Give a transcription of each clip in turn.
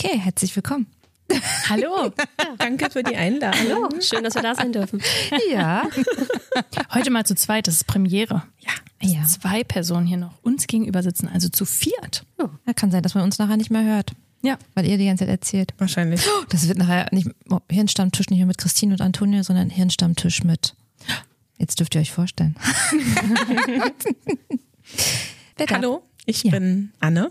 Okay, herzlich willkommen. Hallo, danke für die Einladung. Hallo, schön, dass wir da sein dürfen. Ja. Heute mal zu zweit, das ist Premiere. Ja. 2 Personen hier noch uns gegenüber sitzen, also zu 4. Ja, kann sein, dass man uns nachher nicht mehr hört. Ja. Weil ihr die ganze Zeit erzählt. Wahrscheinlich. Das wird nachher nicht Hirnstammtisch nicht mehr mit Christine und Antonia, sondern Hirnstammtisch mit. Jetzt dürft ihr euch vorstellen. Hallo, ich bin Anne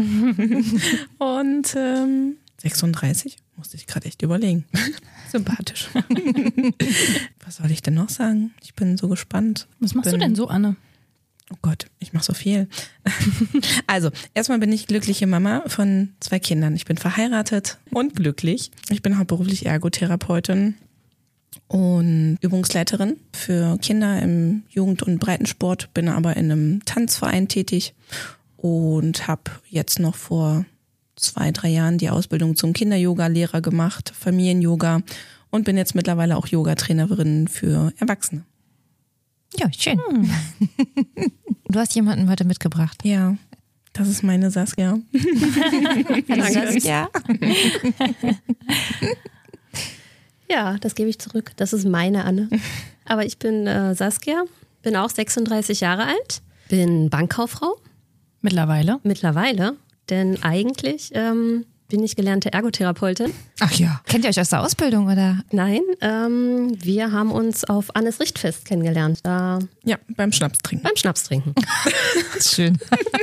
und 36, musste ich gerade echt überlegen. Sympathisch. Was soll ich denn noch sagen? Ich bin so gespannt. Was machst du denn so, Anne? Oh Gott, ich mache so viel. Also, erstmal bin ich glückliche Mama von 2 Kindern. Ich bin verheiratet und glücklich. Ich bin hauptberuflich Ergotherapeutin und Übungsleiterin für Kinder im Jugend- und Breitensport, bin aber in einem Tanzverein tätig und habe jetzt noch vor 2-3 Jahren die Ausbildung zum Kinder-Yoga-Lehrer gemacht, Familien-Yoga und bin jetzt mittlerweile auch Yoga-Trainerin für Erwachsene. Ja, schön. Du hast jemanden heute mitgebracht. Ja, das ist meine Saskia. Hallo Saskia. Ja, das gebe ich zurück. Das ist meine Anne. Aber ich bin Saskia, bin auch 36 Jahre alt, bin Bankkauffrau. Mittlerweile? Mittlerweile, denn eigentlich bin ich gelernte Ergotherapeutin. Ach ja. Kennt ihr euch aus der Ausbildung, oder? Nein, wir haben uns auf Annes Richtfest kennengelernt. Ja, beim Schnaps trinken. Beim Schnaps trinken. Schön.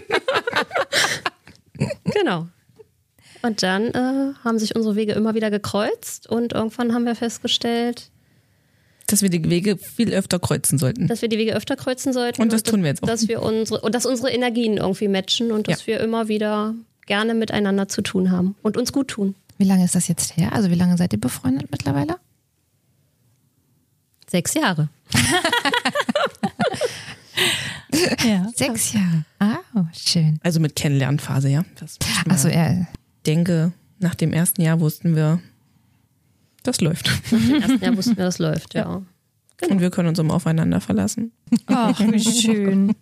Genau. Und dann haben sich unsere Wege immer wieder gekreuzt und irgendwann haben wir festgestellt, Dass wir die Wege viel öfter kreuzen sollten. dass wir die Wege öfter kreuzen sollten. Und das tun wir jetzt auch. Dass unsere Energien irgendwie matchen und dass wir immer wieder gerne miteinander zu tun haben und uns gut tun. Wie lange ist das jetzt her? Also wie lange seid ihr befreundet mittlerweile? 6 Jahre. Ja. 6 Jahre. Ah, schön. Also mit Kennenlernphase, ja. Achso, ja. Ich denke, nach dem ersten Jahr wussten wir, das läuft. Im ersten Jahr wussten wir, das läuft, ja. Und wir können uns immer aufeinander verlassen. Ach, wie schön.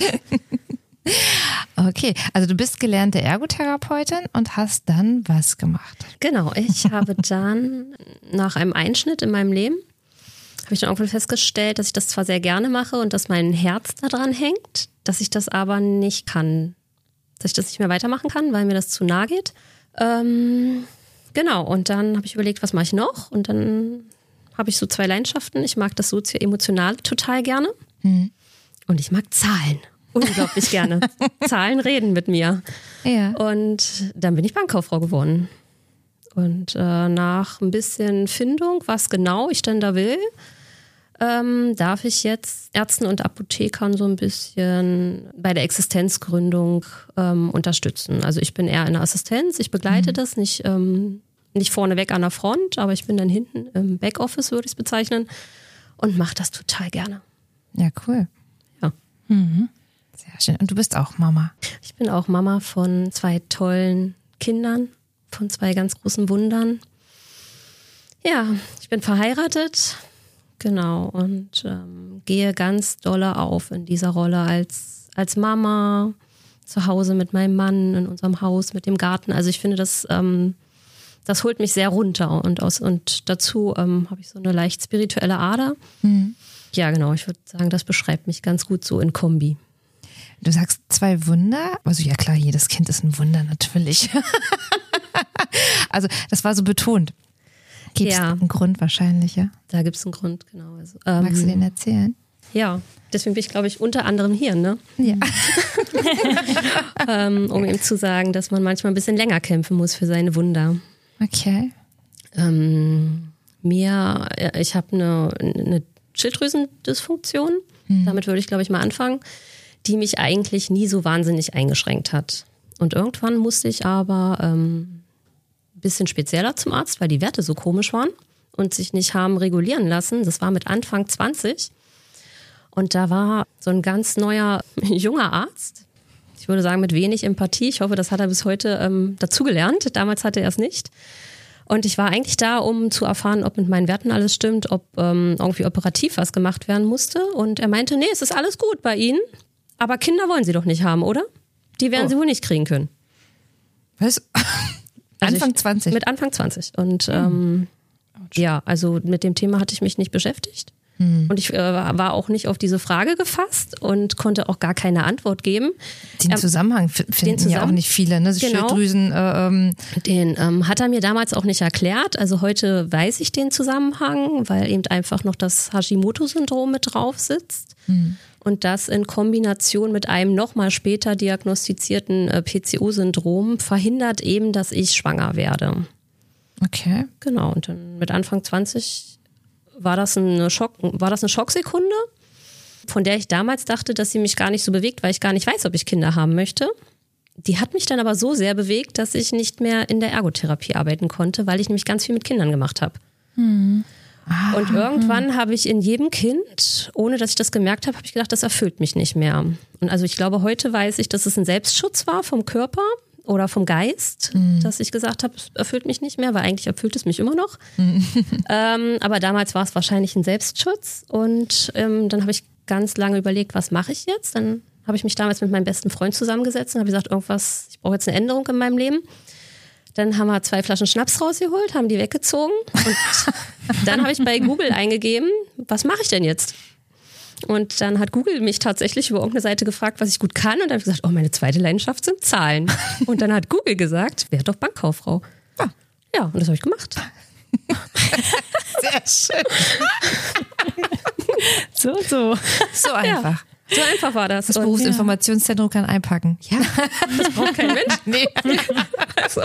Okay, also du bist gelernte Ergotherapeutin und hast dann was gemacht? Genau, ich habe dann nach einem Einschnitt in meinem Leben, habe ich dann irgendwann festgestellt, dass ich das zwar sehr gerne mache und dass mein Herz daran hängt, dass ich das aber nicht kann, dass ich das nicht mehr weitermachen kann, weil mir das zu nahe geht. Genau, und dann habe ich überlegt, was mache ich noch? Und dann habe ich so 2 Leidenschaften. Ich mag das sozio-emotional total gerne und ich mag Zahlen unglaublich gerne. Zahlen reden mit mir. Ja. Und dann bin ich Bankkauffrau geworden. Und nach ein bisschen Findung, was genau ich denn da will, darf ich jetzt Ärzten und Apothekern so ein bisschen bei der Existenzgründung unterstützen. Also ich bin eher in der Assistenz, ich begleite das, nicht vorneweg an der Front, aber ich bin dann hinten im Backoffice, würde ich es bezeichnen, und mache das total gerne. Ja, cool. Ja. Sehr schön. Und du bist auch Mama. Ich bin auch Mama von 2 tollen Kindern, von 2 ganz großen Wundern. Ja, ich bin verheiratet, genau, und gehe ganz dolle auf in dieser Rolle als Mama, zu Hause mit meinem Mann, in unserem Haus, mit dem Garten. Also ich finde, das holt mich sehr runter und dazu habe ich so eine leicht spirituelle Ader. Ja, genau, ich würde sagen, das beschreibt mich ganz gut so in Kombi. Du sagst 2 Wunder. Also ja klar, jedes Kind ist ein Wunder natürlich. Also das war so betont. Gibt es einen Grund wahrscheinlich, ja? Da gibt es einen Grund, genau. Also, Magst du den erzählen? Ja, deswegen bin ich, glaube ich, unter anderem hier, ne? Ja. Um ihm zu sagen, dass man manchmal ein bisschen länger kämpfen muss für seine Wunder. Okay. Ich habe eine Schilddrüsendysfunktion, damit würde ich, glaube ich, mal anfangen, die mich eigentlich nie so wahnsinnig eingeschränkt hat. Und irgendwann musste ich aber ein bisschen spezieller zum Arzt, weil die Werte so komisch waren und sich nicht haben regulieren lassen. Das war mit Anfang 20. Und da war so ein ganz neuer, junger Arzt. Ich würde sagen, mit wenig Empathie. Ich hoffe, das hat er bis heute dazugelernt. Damals hatte er es nicht. Und ich war eigentlich da, um zu erfahren, ob mit meinen Werten alles stimmt, ob irgendwie operativ was gemacht werden musste. Und er meinte, nee, es ist alles gut bei Ihnen. Aber Kinder wollen Sie doch nicht haben, oder? Die werden Sie wohl nicht kriegen können. Was? Anfang 20? Mit Anfang 20. Und ja, also mit dem Thema hatte ich mich nicht beschäftigt. Und ich war auch nicht auf diese Frage gefasst und konnte auch gar keine Antwort geben. Den Zusammenhang finden ja auch nicht viele, ne? Genau. Schilddrüsen. Den hat er mir damals auch nicht erklärt. Also heute weiß ich den Zusammenhang, weil eben einfach noch das Hashimoto-Syndrom mit drauf sitzt. Und das in Kombination mit einem nochmal später diagnostizierten PCO-Syndrom verhindert eben, dass ich schwanger werde. Okay. Genau, und dann mit Anfang 20 war das eine Schocksekunde, von der ich damals dachte, dass sie mich gar nicht so bewegt, weil ich gar nicht weiß, ob ich Kinder haben möchte. Die hat mich dann aber so sehr bewegt, dass ich nicht mehr in der Ergotherapie arbeiten konnte, weil ich nämlich ganz viel mit Kindern gemacht habe. Und irgendwann habe ich in jedem Kind, ohne dass ich das gemerkt habe, habe ich gedacht, das erfüllt mich nicht mehr. Und also ich glaube, heute weiß ich, dass es ein Selbstschutz war vom Körper oder vom Geist, dass ich gesagt habe, es erfüllt mich nicht mehr, weil eigentlich erfüllt es mich immer noch. Aber damals war es wahrscheinlich ein Selbstschutz. Und dann habe ich ganz lange überlegt, was mache ich jetzt? Dann habe ich mich damals mit meinem besten Freund zusammengesetzt und habe gesagt, ich brauche jetzt eine Änderung in meinem Leben. Dann haben wir 2 Flaschen Schnaps rausgeholt, haben die weggezogen. Und dann habe ich bei Google eingegeben, was mache ich denn jetzt? Und dann hat Google mich tatsächlich über irgendeine Seite gefragt, was ich gut kann. Und dann habe ich gesagt, meine zweite Leidenschaft sind Zahlen. Und dann hat Google gesagt, wär doch Bankkauffrau. Ja, und das habe ich gemacht. Sehr schön. So. So einfach. So einfach war das. Das Berufsinformationszentrum kann einpacken. Ja, das braucht kein Mensch. Nee. Also.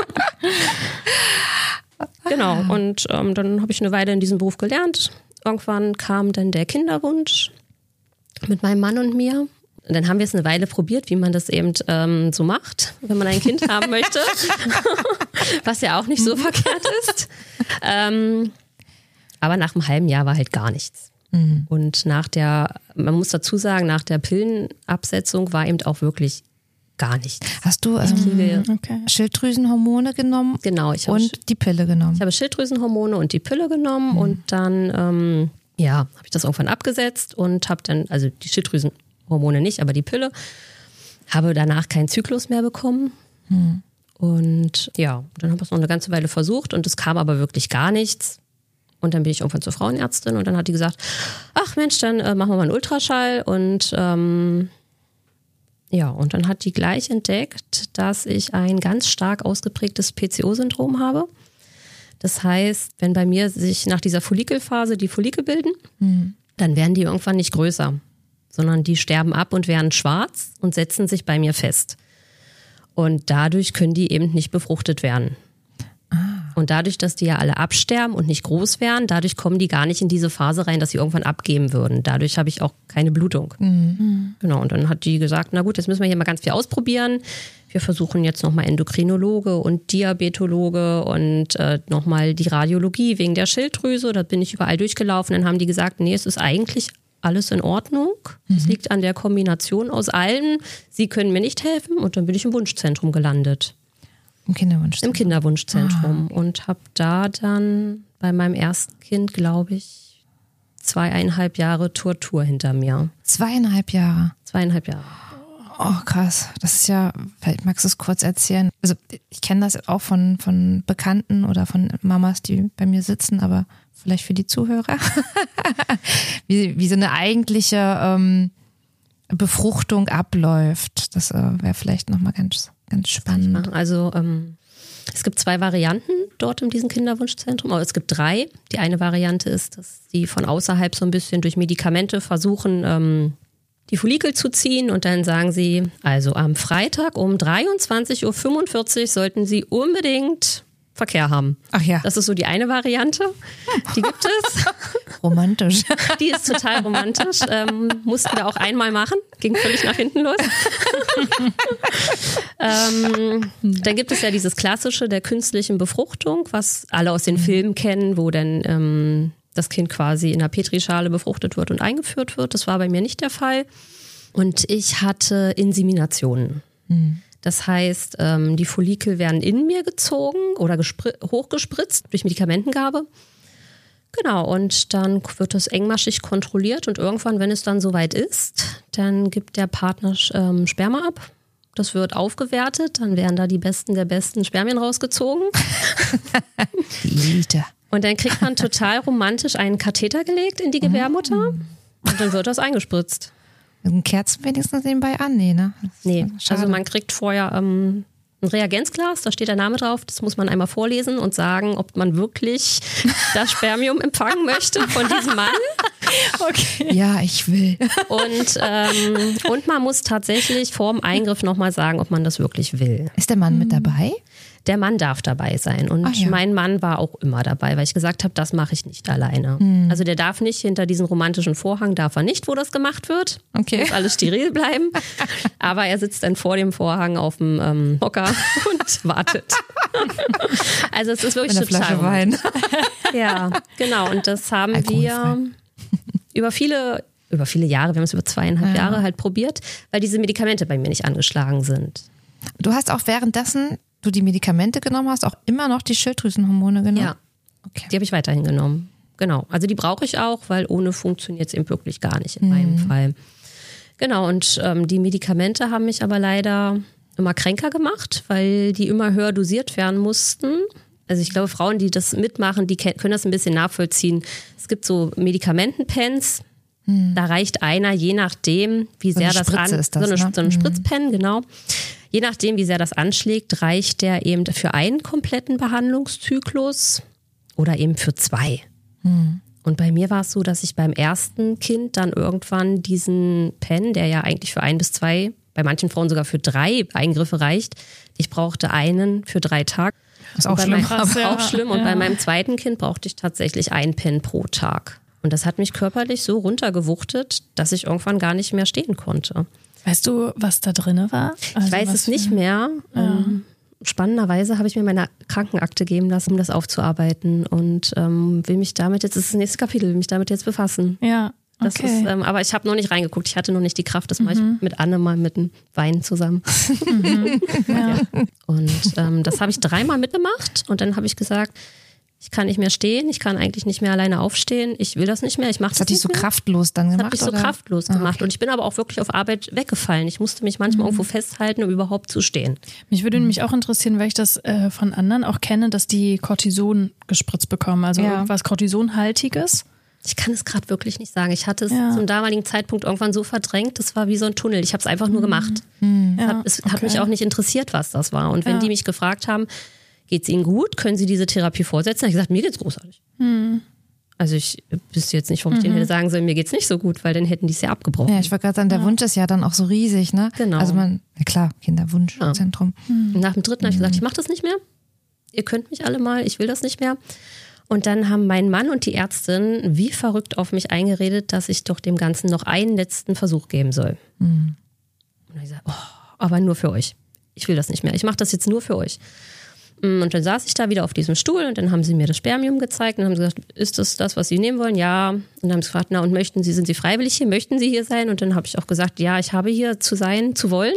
Genau, und dann habe ich eine Weile in diesem Beruf gelernt. Irgendwann kam dann der Kinderwunsch mit meinem Mann und mir. Und dann haben wir es eine Weile probiert, wie man das eben so macht, wenn man ein Kind haben möchte. Was ja auch nicht so verkehrt ist. Aber nach einem halben Jahr war halt gar nichts. Und man muss dazu sagen, nach der Pillenabsetzung war eben auch wirklich gar nichts. Hast du Schilddrüsenhormone genommen? Genau. Und die Pille genommen? Ich habe Schilddrüsenhormone und die Pille genommen und dann habe ich das irgendwann abgesetzt und habe dann, also die Schilddrüsenhormone nicht, aber die Pille, habe danach keinen Zyklus mehr bekommen. Und ja, dann habe ich es noch eine ganze Weile versucht und es kam aber wirklich gar nichts. Und dann bin ich irgendwann zur Frauenärztin und dann hat die gesagt, ach Mensch, dann machen wir mal einen Ultraschall und und dann hat die gleich entdeckt, dass ich ein ganz stark ausgeprägtes PCO-Syndrom habe. Das heißt, wenn bei mir sich nach dieser Follikelphase die Follikel bilden, dann werden die irgendwann nicht größer, sondern die sterben ab und werden schwarz und setzen sich bei mir fest. Und dadurch können die eben nicht befruchtet werden. Und dadurch, dass die ja alle absterben und nicht groß werden, dadurch kommen die gar nicht in diese Phase rein, dass sie irgendwann abgeben würden. Dadurch habe ich auch keine Blutung. Genau, und dann hat die gesagt, na gut, jetzt müssen wir hier mal ganz viel ausprobieren. Wir versuchen jetzt nochmal Endokrinologe und Diabetologe und nochmal die Radiologie wegen der Schilddrüse. Da bin ich überall durchgelaufen. Dann haben die gesagt, nee, es ist eigentlich alles in Ordnung. Es liegt an der Kombination aus allem. Sie können mir nicht helfen. Und dann bin ich im Wunschzentrum gelandet. Im Kinderwunschzentrum. Im Kinderwunschzentrum. Und habe da dann bei meinem ersten Kind, glaube ich, 2,5 Jahre Tortur hinter mir. 2,5 Jahre? 2,5 Jahre. Oh, krass. Das ist ja, vielleicht magst du es kurz erzählen. Also ich kenne das auch von Bekannten oder von Mamas, die bei mir sitzen, aber vielleicht für die Zuhörer. wie so eine eigentliche Befruchtung abläuft. Das wäre vielleicht nochmal ganz spannend. Also es gibt 2 Varianten dort in diesem Kinderwunschzentrum, aber es gibt 3. Die eine Variante ist, dass die von außerhalb so ein bisschen durch Medikamente versuchen, die Follikel zu ziehen und dann sagen sie, also am Freitag um 23:45 Uhr sollten sie unbedingt Verkehr haben. Ach ja. Das ist so die eine Variante. Die gibt es. Romantisch. Die ist total romantisch. Mussten wir auch einmal machen. Ging völlig nach hinten los. Dann gibt es ja dieses Klassische der künstlichen Befruchtung, was alle aus den Filmen kennen, wo dann das Kind quasi in einer Petrischale befruchtet wird und eingeführt wird. Das war bei mir nicht der Fall. Und ich hatte Inseminationen. Das heißt, die Follikel werden in mir gezogen oder hochgespritzt durch Medikamentengabe. Genau, und dann wird das engmaschig kontrolliert und irgendwann, wenn es dann soweit ist, dann gibt der Partner Sperma ab Das wird aufgewertet, dann werden da die Besten der besten Spermien rausgezogen. Die Elite. Und dann kriegt man total romantisch einen Katheter gelegt in die Gebärmutter und dann wird das eingespritzt. Kerzen wenigstens nebenbei an? Nee, ne? Nee, Schade. also man kriegt vorher ein Reagenzglas, da steht der Name drauf, das muss man einmal vorlesen und sagen, ob man wirklich das Spermium empfangen möchte von diesem Mann. Okay. Ja, ich will. Und man muss tatsächlich vor dem Eingriff nochmal sagen, ob man das wirklich will. Ist der Mann mit dabei? Der Mann darf dabei sein und Ach ja. mein Mann war auch immer dabei, weil ich gesagt habe, das mache ich nicht alleine. Also der darf nicht hinter diesen romantischen Vorhang, darf er nicht, wo das gemacht wird. Okay. Muss alles steril bleiben. Aber er sitzt dann vor dem Vorhang auf dem Hocker und wartet. Also es ist wirklich Mit einer total Flasche Wein. Ja, genau. Und das haben wir Alkoholfrei. über viele Jahre, wir haben es über 2,5 Jahre halt probiert, weil diese Medikamente bei mir nicht angeschlagen sind. Du hast auch währenddessen du die Medikamente genommen hast, auch immer noch die Schilddrüsenhormone genommen? Ja, Okay. die habe ich weiterhin genommen. Genau. Also die brauche ich auch, weil ohne funktioniert es eben wirklich gar nicht in meinem Fall. Genau. Und die Medikamente haben mich aber leider immer kränker gemacht, weil die immer höher dosiert werden mussten. Also ich glaube, Frauen, die das mitmachen, die können das ein bisschen nachvollziehen. Es gibt so Medikamentenpens. Da reicht einer, je nachdem, wie So sehr eine das Spritze ist das, so ne? eine Spritzpen, genau. Je nachdem, wie sehr das anschlägt, reicht der eben für einen kompletten Behandlungszyklus oder eben für 2. Und bei mir war es so, dass ich beim ersten Kind dann irgendwann diesen Pen, der ja eigentlich für 1 bis 2, bei manchen Frauen sogar für 3 Eingriffe reicht, ich brauchte einen für 3 Tage. Ist auch Und bei schlimm. auch schlimm. Und bei meinem zweiten Kind brauchte ich tatsächlich einen Pen pro Tag. Und das hat mich körperlich so runtergewuchtet, dass ich irgendwann gar nicht mehr stehen konnte. Weißt du, was da drin war? Also Ich weiß was es nicht mehr. Spannenderweise habe ich mir meine Krankenakte geben lassen, um das aufzuarbeiten und will mich damit jetzt, das ist das nächste Kapitel, will mich damit jetzt befassen. Ja, Das okay. ist, aber ich habe noch nicht reingeguckt, ich hatte noch nicht die Kraft, das mache ich mit Anne mal mit dem Wein zusammen. Ja. Und das habe ich 3-mal mitgemacht und dann habe ich gesagt, ich kann nicht mehr stehen, ich kann eigentlich nicht mehr alleine aufstehen, ich will das nicht mehr, ich mache das Das hat dich nicht so mehr. kraftlos dann Das gemacht? hat mich so oder? kraftlos gemacht. Und ich bin aber auch wirklich auf Arbeit weggefallen. Ich musste mich manchmal irgendwo festhalten, um überhaupt zu stehen. Mich würde nämlich auch interessieren, weil ich das von anderen auch kenne, dass die Cortison gespritzt bekommen, also Ja. irgendwas Cortisonhaltiges. Ich kann es gerade wirklich nicht sagen. Ich hatte es Ja. zum damaligen Zeitpunkt irgendwann so verdrängt, das war wie so ein Tunnel. Ich habe es einfach nur gemacht. Ja, Es hat mich auch nicht interessiert, was das war. Und wenn Ja. die mich gefragt haben, geht's Ihnen gut? Können Sie diese Therapie fortsetzen? Habe ich gesagt, mir geht's großartig. Also ich wüsste jetzt nicht, warum ich denen hätte sagen sollen, mir geht's nicht so gut, weil dann hätten die es ja abgebrochen. Ja, ich wollte gerade sagen, der Wunsch ist ja dann auch so riesig, ne? Genau. Also ja klar, Kinderwunschzentrum. Und nach dem 3. habe ich gesagt, ich mache das nicht mehr. Ihr könnt mich alle mal, ich will das nicht mehr. Und dann haben mein Mann und die Ärztin wie verrückt auf mich eingeredet, dass ich doch dem Ganzen noch einen letzten Versuch geben soll. Und dann habe ich gesagt, aber nur für euch. Ich will das nicht mehr. Ich mache das jetzt nur für euch. Und dann saß ich da wieder auf diesem Stuhl und dann haben sie mir das Spermium gezeigt und haben gesagt, ist das, was Sie nehmen wollen? Ja. Und dann haben sie gefragt, na und sind Sie freiwillig hier? Möchten Sie hier sein? Und dann habe ich auch gesagt, ja, ich habe hier zu sein, zu wollen.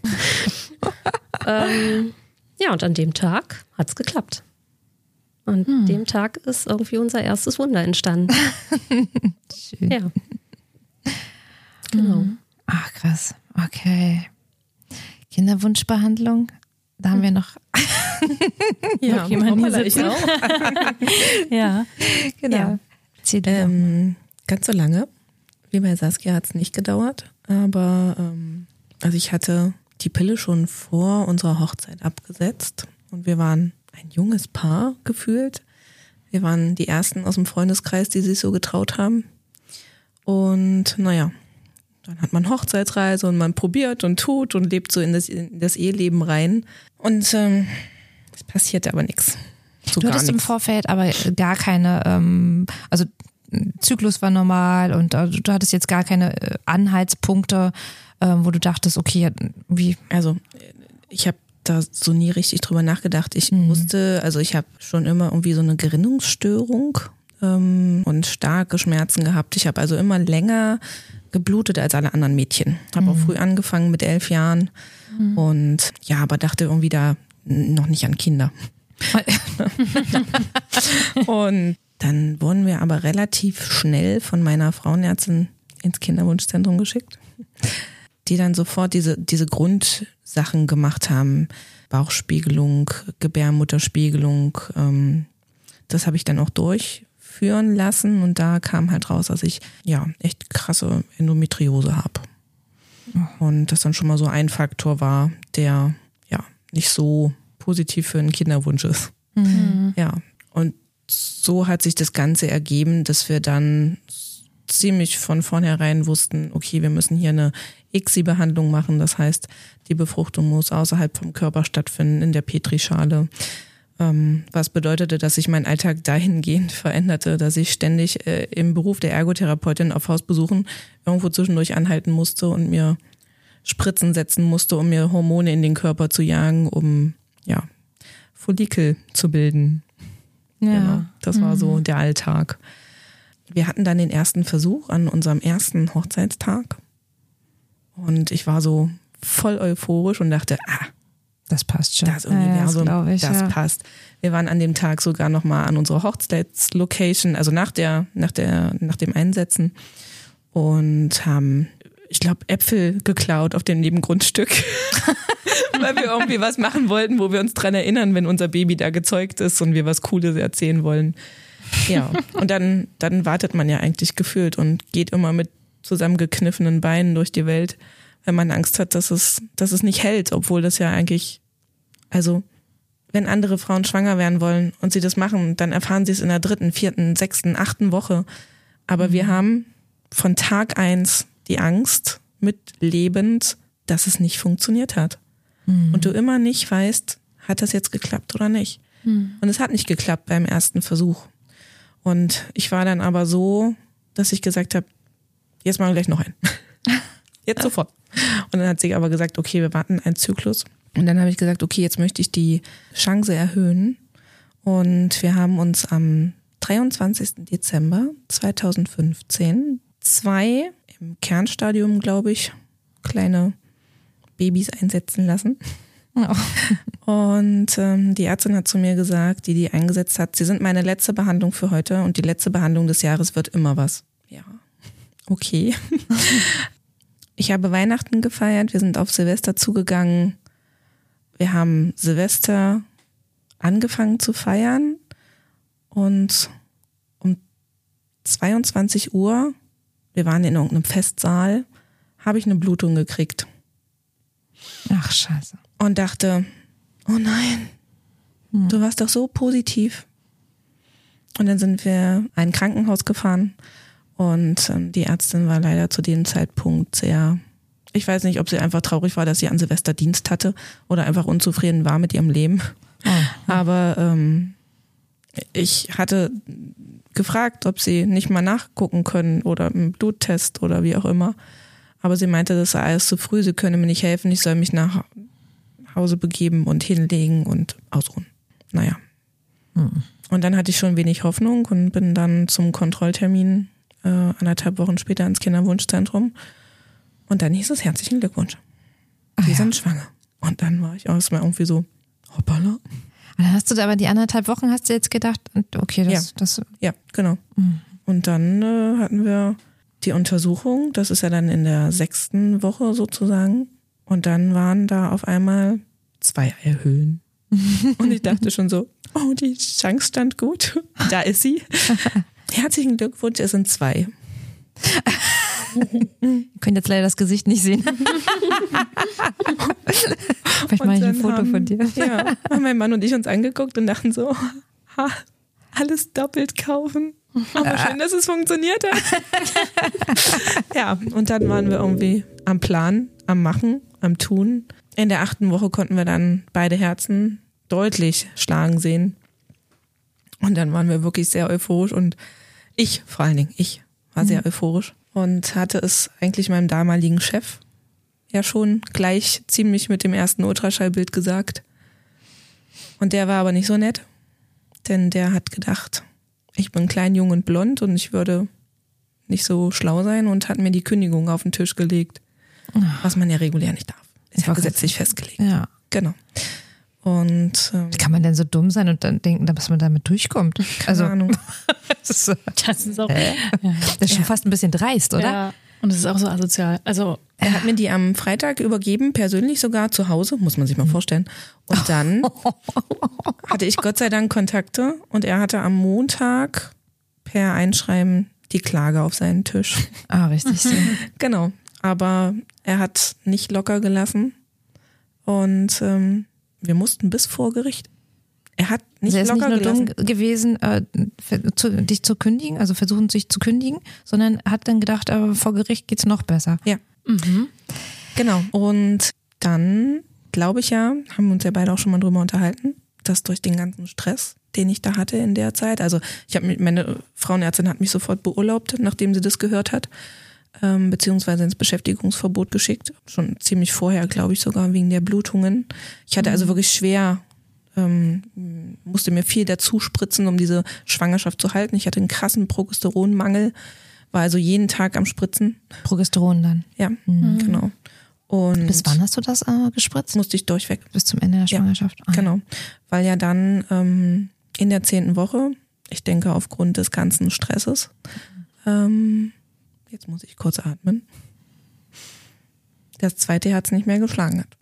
Ja, und an dem Tag hat es geklappt. Und an dem Tag ist irgendwie unser erstes Wunder entstanden. Schön. Ja. Genau. Ach, krass. Okay. Kinderwunschbehandlung. Da haben wir noch. Ja, jemand hier hoppala, ich sitzen. auch. Ja. Genau. Ja. Erzähl du doch. Ganz so lange wie bei Saskia hat es nicht gedauert, aber also ich hatte die Pille schon vor unserer Hochzeit abgesetzt und wir waren ein junges Paar gefühlt. Wir waren die ersten aus dem Freundeskreis, die sich so getraut haben. Und naja, dann hat man Hochzeitsreise und man probiert und tut und lebt so in das Eheleben rein. Und es passierte aber nichts. So Du gar hattest im nichts. Vorfeld aber gar keine, also Zyklus war normal und du hattest jetzt gar keine Anhaltspunkte, wo du dachtest, okay, wie. Also ich habe da so nie richtig drüber nachgedacht. Ich wusste, also ich habe schon immer irgendwie so eine Gerinnungsstörung und starke Schmerzen gehabt. Ich habe also immer länger geblutet als alle anderen Mädchen. Habe auch früh angefangen mit 11 Jahren und ja, aber dachte irgendwie da noch nicht an Kinder. Und dann wurden wir aber relativ schnell von meiner Frauenärztin ins Kinderwunschzentrum geschickt. die dann sofort diese Grundsachen gemacht haben. Bauchspiegelung, Gebärmutterspiegelung, das habe ich dann auch durchführen lassen und da kam halt raus, dass ich echt krasse Endometriose habe. Und das dann schon mal so ein Faktor war, der nicht so positiv für einen Kinderwunsch ist. Mhm. Ja, und so hat sich das Ganze ergeben, dass wir dann ziemlich von vornherein wussten, okay, wir müssen hier eine ICSI-Behandlung machen. Das heißt, die Befruchtung muss außerhalb vom Körper stattfinden, in der Petrischale. Was bedeutete, dass sich mein Alltag dahingehend veränderte, dass ich ständig im Beruf der Ergotherapeutin auf Hausbesuchen irgendwo zwischendurch anhalten musste und mir Spritzen setzen musste, um mir Hormone in den Körper zu jagen, um Follikel zu bilden. Ja. Genau, das war so der Alltag. Wir hatten dann den ersten Versuch an unserem ersten Hochzeitstag und ich war so voll euphorisch und dachte, Das passt schon. das Universum, das das passt. Wir waren an dem Tag sogar nochmal an unserer Hochzeitslocation, also nach dem Einsetzen und haben, ich glaube, Äpfel geklaut auf dem Nebengrundstück, weil wir irgendwie was machen wollten, wo wir uns dran erinnern, wenn unser Baby da gezeugt ist und wir was Cooles erzählen wollen. Ja, und dann wartet man ja eigentlich gefühlt und geht immer mit zusammengekniffenen Beinen durch die Welt, wenn man Angst hat, dass es nicht hält, obwohl das ja eigentlich, also wenn andere Frauen schwanger werden wollen und sie das machen, dann erfahren sie es in der 3., 4., 6., 8. Woche. Aber wir haben von Tag 1 die Angst mitlebend, dass es nicht funktioniert hat. Und du immer nicht weißt, hat das jetzt geklappt oder nicht. Und es hat nicht geklappt beim ersten Versuch. Und ich war dann aber so, dass ich gesagt habe, jetzt machen wir gleich noch einen. Jetzt sofort. Und dann hat sie aber gesagt, okay, wir warten einen Zyklus. Und dann habe ich gesagt, okay, jetzt möchte ich die Chance erhöhen. Und wir haben uns am 23. Dezember 2015 2 im Kernstadium, glaube ich, kleine Babys einsetzen lassen. Und die Ärztin hat zu mir gesagt, die eingesetzt hat, sie sind meine letzte Behandlung für heute und die letzte Behandlung des Jahres wird immer was. Ja, okay. Ich habe Weihnachten gefeiert, wir sind auf Silvester zugegangen. Wir haben Silvester angefangen zu feiern und um 22 Uhr, wir waren in irgendeinem Festsaal, habe ich eine Blutung gekriegt. Ach, scheiße. Und dachte, oh nein, du warst doch so positiv. Und dann sind wir in ein Krankenhaus gefahren und die Ärztin war leider zu dem Zeitpunkt sehr, ich weiß nicht, ob sie einfach traurig war, dass sie an Silvester Dienst hatte oder einfach unzufrieden war mit ihrem Leben. Aber ich hatte gefragt, ob sie nicht mal nachgucken können oder einen Bluttest oder wie auch immer. Aber sie meinte, das sei alles zu früh, sie könne mir nicht helfen, ich soll mich nach Hause begeben und hinlegen und ausruhen. Naja. Und dann hatte ich schon wenig Hoffnung und bin dann zum Kontrolltermin 1,5 Wochen später ins Kinderwunschzentrum. Und dann hieß es, herzlichen Glückwunsch. Sie sind schwanger. Und dann war ich auch erstmal irgendwie so, hoppala. Und dann hast du aber die 1,5 Wochen, hast du jetzt gedacht, okay, das. Ja, genau. Und dann hatten wir die Untersuchung, das ist ja dann in der 6. Woche sozusagen. Und dann waren da auf einmal 2 Eihüllen. Und ich dachte schon so, oh, die Chance stand gut. Da ist sie. Herzlichen Glückwunsch, es sind 2. Ihr könnt jetzt leider das Gesicht nicht sehen. Vielleicht mache ich ein Foto von dir. Ja, haben mein Mann und ich uns angeguckt und dachten so, alles doppelt kaufen. Aber schön, dass es funktioniert hat. Ja, und dann waren wir irgendwie am Plan, am Machen, am Tun. In der 8. Woche konnten wir dann beide Herzen deutlich schlagen sehen. Und dann waren wir wirklich sehr euphorisch und vor allen Dingen ich war sehr euphorisch und hatte es eigentlich meinem damaligen Chef ja schon gleich ziemlich mit dem ersten Ultraschallbild gesagt. Und der war aber nicht so nett, denn der hat gedacht, ich bin klein, jung und blond und ich würde nicht so schlau sein und hat mir die Kündigung auf den Tisch gelegt, was man ja regulär nicht darf. Ist ja gesetzlich festgelegt. Ja. Genau. Und wie kann man denn so dumm sein und dann denken, dass man damit durchkommt? Keine Ahnung. Das ist Das ist auch. das ist schon fast ein bisschen dreist, oder? Ja. Und es ist auch so asozial. Also Er hat mir die am Freitag übergeben, persönlich sogar zu Hause, muss man sich mal vorstellen. Und dann hatte ich Gott sei Dank Kontakte und er hatte am Montag per Einschreiben die Klage auf seinen Tisch. Richtig so. Genau, aber er hat nicht locker gelassen und wir mussten bis vor Gericht. Er hat nicht Er ist nicht locker nur gelassen. dumm gewesen, dich zu kündigen, also versuchen sich zu kündigen, sondern hat dann gedacht, aber vor Gericht geht's noch besser. Ja, genau. Und dann, glaube ich ja, haben wir uns ja beide auch schon mal drüber unterhalten, dass durch den ganzen Stress, den ich da hatte in der Zeit, also meine Frauenärztin hat mich sofort beurlaubt, nachdem sie das gehört hat, beziehungsweise ins Beschäftigungsverbot geschickt, schon ziemlich vorher, glaube ich, sogar wegen der Blutungen. Ich hatte also wirklich schwer, musste mir viel dazu spritzen, um diese Schwangerschaft zu halten. Ich hatte einen krassen Progesteronmangel, war also jeden Tag am Spritzen. Progesteron dann. Ja, genau. Und Bis wann hast du das gespritzt? musste ich durchweg. Bis zum Ende der Schwangerschaft. Ja, genau. Weil ja dann in der 10. Woche, ich denke aufgrund des ganzen Stresses, jetzt muss ich kurz atmen, das zweite Herz nicht mehr geschlagen hat.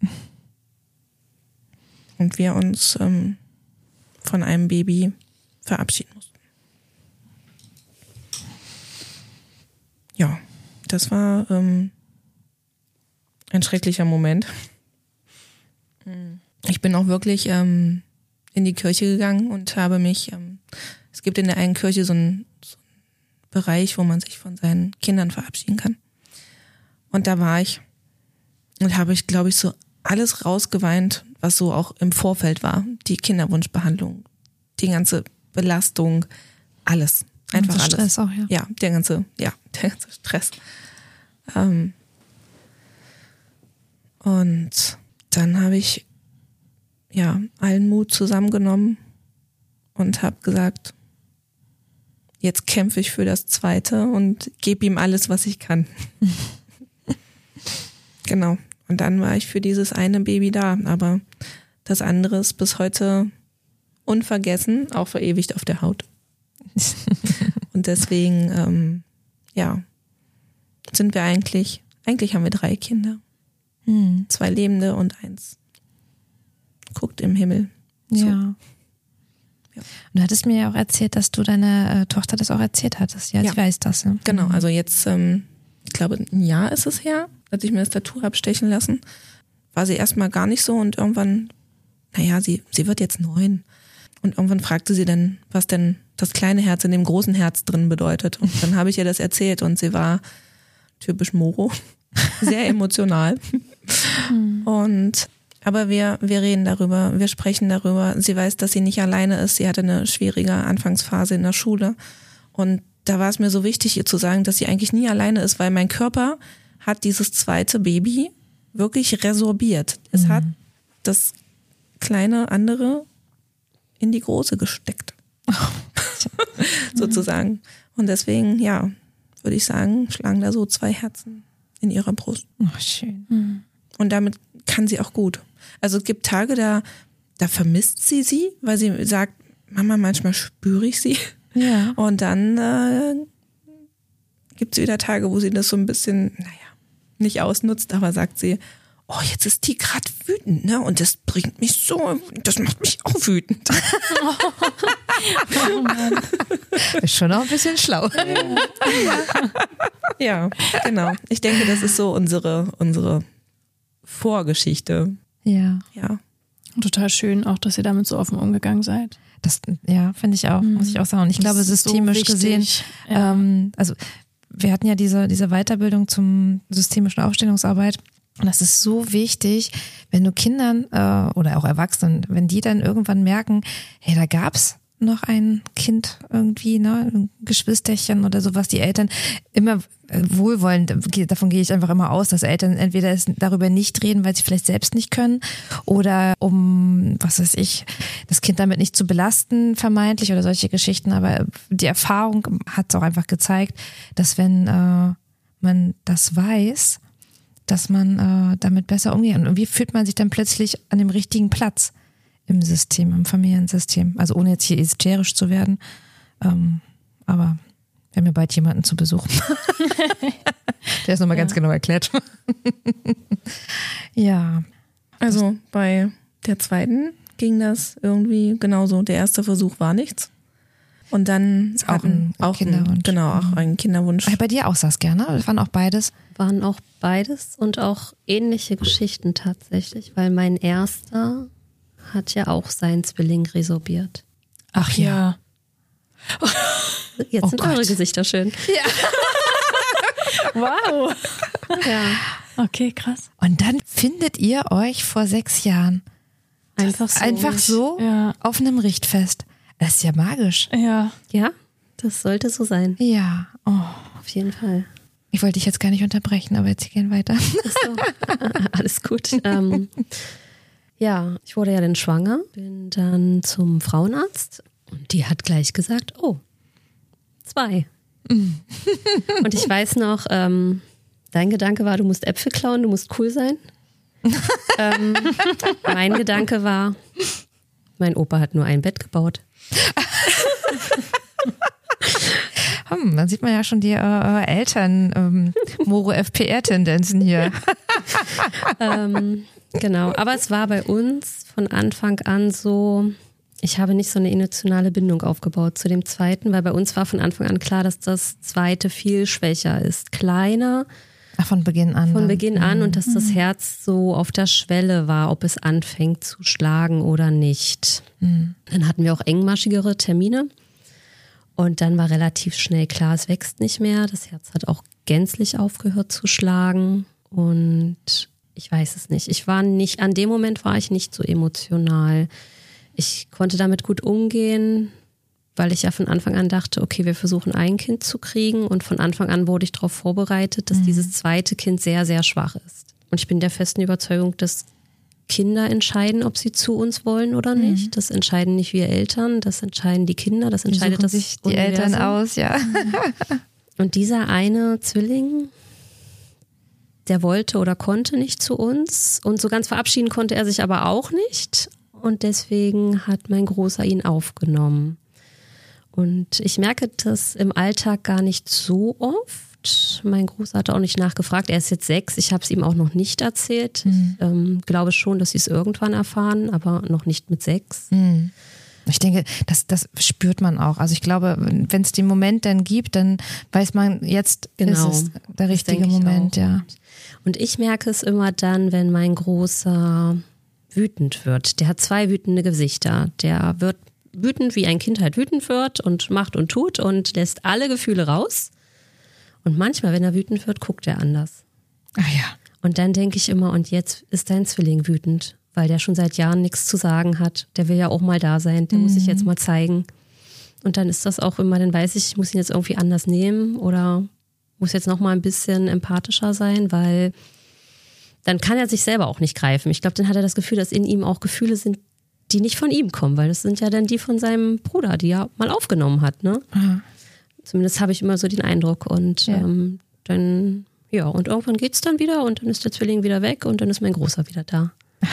Und wir uns von einem Baby verabschieden mussten. Ja, das war ein schrecklicher Moment. Ich bin auch wirklich in die Kirche gegangen und habe mich, es gibt in der einen Kirche so einen Bereich, wo man sich von seinen Kindern verabschieden kann. Und da war ich und habe ich, glaube ich, so alles rausgeweint, was so auch im Vorfeld war. Die Kinderwunschbehandlung, die ganze Belastung, alles. Einfach alles. Stress auch, ja. Ja, der ganze Stress. Und dann habe ich allen Mut zusammengenommen und habe gesagt, jetzt kämpfe ich für das Zweite und gebe ihm alles, was ich kann. Genau. Und dann war ich für dieses eine Baby da, aber das andere ist bis heute unvergessen, auch verewigt auf der Haut. Und deswegen, sind wir eigentlich haben wir 3 Kinder. 2 Lebende und 1 guckt im Himmel. So. Ja. Und du hattest mir ja auch erzählt, dass du deiner Tochter das auch erzählt hattest. Ja, Ja. sie weiß das. Ja. Genau, also jetzt, ich glaube, ein Jahr ist es her, als ich mir das Tattoo habe stechen lassen, war sie erstmal gar nicht so und irgendwann, sie wird jetzt 9. Und irgendwann fragte sie dann, was denn das kleine Herz in dem großen Herz drin bedeutet. Und dann habe ich ihr das erzählt und sie war typisch Moro, sehr emotional. Aber wir reden darüber, wir sprechen darüber. Sie weiß, dass sie nicht alleine ist. Sie hatte eine schwierige Anfangsphase in der Schule. Und da war es mir so wichtig, ihr zu sagen, dass sie eigentlich nie alleine ist, weil mein Körper hat dieses zweite Baby wirklich resorbiert. Es hat das kleine andere in die große gesteckt. Sozusagen. Und deswegen, würde ich sagen, schlagen da so 2 Herzen in ihrer Brust. Ach, schön. Und damit kann sie auch gut. Also es gibt Tage, da vermisst sie, weil sie sagt, Mama, manchmal spüre ich sie. Ja. Und dann gibt es wieder Tage, wo sie das so ein bisschen, nicht ausnutzt, aber sagt sie, oh, jetzt ist die gerade wütend, ne? Und das bringt mich so, das macht mich auch wütend. Oh Mann. Ist schon auch ein bisschen schlau. Ja, genau. Ich denke, das ist so unsere Vorgeschichte. Ja. Ja. total schön auch, dass ihr damit so offen umgegangen seid. Das, finde ich auch, muss ich auch sagen. Und ich glaube, Das ist so systemisch wichtig. gesehen, Ja. also wir hatten ja diese Weiterbildung zum systemischen Aufstellungsarbeit. Und das ist so wichtig, wenn du Kindern oder auch Erwachsenen, wenn die dann irgendwann merken, hey, da gab's noch ein Kind irgendwie, ne, ein Geschwisterchen oder sowas, die Eltern immer wohlwollend, davon gehe ich einfach immer aus, dass Eltern entweder darüber nicht reden, weil sie vielleicht selbst nicht können oder um, was weiß ich, das Kind damit nicht zu belasten, vermeintlich oder solche Geschichten, aber die Erfahrung hat es auch einfach gezeigt, dass wenn man das weiß, dass man damit besser umgeht und irgendwie fühlt man sich dann plötzlich an dem richtigen Platz im System, im Familiensystem. Also ohne jetzt hier esoterisch zu werden. Aber Wir haben ja bald jemanden zu Besuch. Der ist nochmal ganz genau erklärt. Ja. Also bei der zweiten ging das irgendwie genauso. Der erste Versuch war nichts. Und dann Ist auch ein Kinderwunsch. Genau, auch ein Kinderwunsch. Ach, bei dir auch, Saskia, ne? Das waren auch beides. Waren auch beides und auch ähnliche Geschichten tatsächlich, weil mein erster hat ja auch seinen Zwilling resorbiert. Ach ja. Jetzt Oh sind Gott. eure Gesichter schön. Wow. Ja, Okay, krass. Und dann findet ihr euch vor 6 Jahren einfach so. Ja. auf einem Richtfest. Das ist ja magisch. Ja. Ja, das sollte so sein. Ja. Oh. Auf jeden Fall. Ich wollte dich jetzt gar nicht unterbrechen, aber jetzt gehen weiter. So. Alles gut. Ja, ich wurde ja dann schwanger, bin dann zum Frauenarzt und die hat gleich gesagt, oh, 2. Und ich weiß noch, dein Gedanke war, du musst Äpfel klauen, du musst cool sein. Mein Gedanke war, mein Opa hat nur ein Bett gebaut. Dann sieht man ja schon die Eltern Moro FPR-Tendenzen hier. Genau, aber es war bei uns von Anfang an so, ich habe nicht so eine emotionale Bindung aufgebaut zu dem zweiten, weil bei uns war von Anfang an klar, dass das zweite viel schwächer ist, kleiner Ach, von Beginn an. von dann. Beginn an und dass das Herz so auf der Schwelle war, ob es anfängt zu schlagen oder nicht. Dann hatten wir auch engmaschigere Termine und dann war relativ schnell klar, es wächst nicht mehr. Das Herz hat auch gänzlich aufgehört zu schlagen und ich weiß es nicht. An dem Moment war ich nicht so emotional. Ich konnte damit gut umgehen, weil ich ja von Anfang an dachte, okay, wir versuchen ein Kind zu kriegen und von Anfang an wurde ich darauf vorbereitet, dass dieses zweite Kind sehr, sehr schwach ist. Und ich bin der festen Überzeugung, dass Kinder entscheiden, ob sie zu uns wollen oder nicht. Das entscheiden nicht wir Eltern, das entscheiden die Kinder, das Die entscheidet suchen das sich die Eltern Universum. aus, ja. Und dieser eine Zwilling, der wollte oder konnte nicht zu uns und so ganz verabschieden konnte er sich aber auch nicht und deswegen hat mein Großer ihn aufgenommen. Und ich merke das im Alltag gar nicht so oft. Mein Großer hat auch nicht nachgefragt. Er ist jetzt 6. Ich habe es ihm auch noch nicht erzählt. Ich glaube schon, dass sie es irgendwann erfahren, aber noch nicht mit 6. Ich denke, das spürt man auch. Also ich glaube, wenn es den Moment dann gibt, dann weiß man, jetzt Genau. ist es der richtige denke ich Moment, auch. ja. Und ich merke es immer dann, wenn mein Großer wütend wird. Der hat 2 wütende Gesichter. Der wird wütend, wie ein Kind halt wütend wird und macht und tut und lässt alle Gefühle raus. Und manchmal, wenn er wütend wird, guckt er anders. Ach ja. Und dann denke ich immer, und jetzt ist dein Zwilling wütend, weil der schon seit Jahren nichts zu sagen hat. Der will ja auch mal da sein, der muss sich jetzt mal zeigen. Und dann ist das auch immer, dann weiß ich muss ihn jetzt irgendwie anders nehmen oder muss jetzt noch mal ein bisschen empathischer sein, weil dann kann er sich selber auch nicht greifen. Ich glaube, dann hat er das Gefühl, dass in ihm auch Gefühle sind, die nicht von ihm kommen, weil das sind ja dann die von seinem Bruder, die er mal aufgenommen hat. Ne? Aha. Zumindest habe ich immer so den Eindruck. Und dann, ja, und irgendwann geht's dann wieder und dann ist der Zwilling wieder weg und dann ist mein Großer wieder da.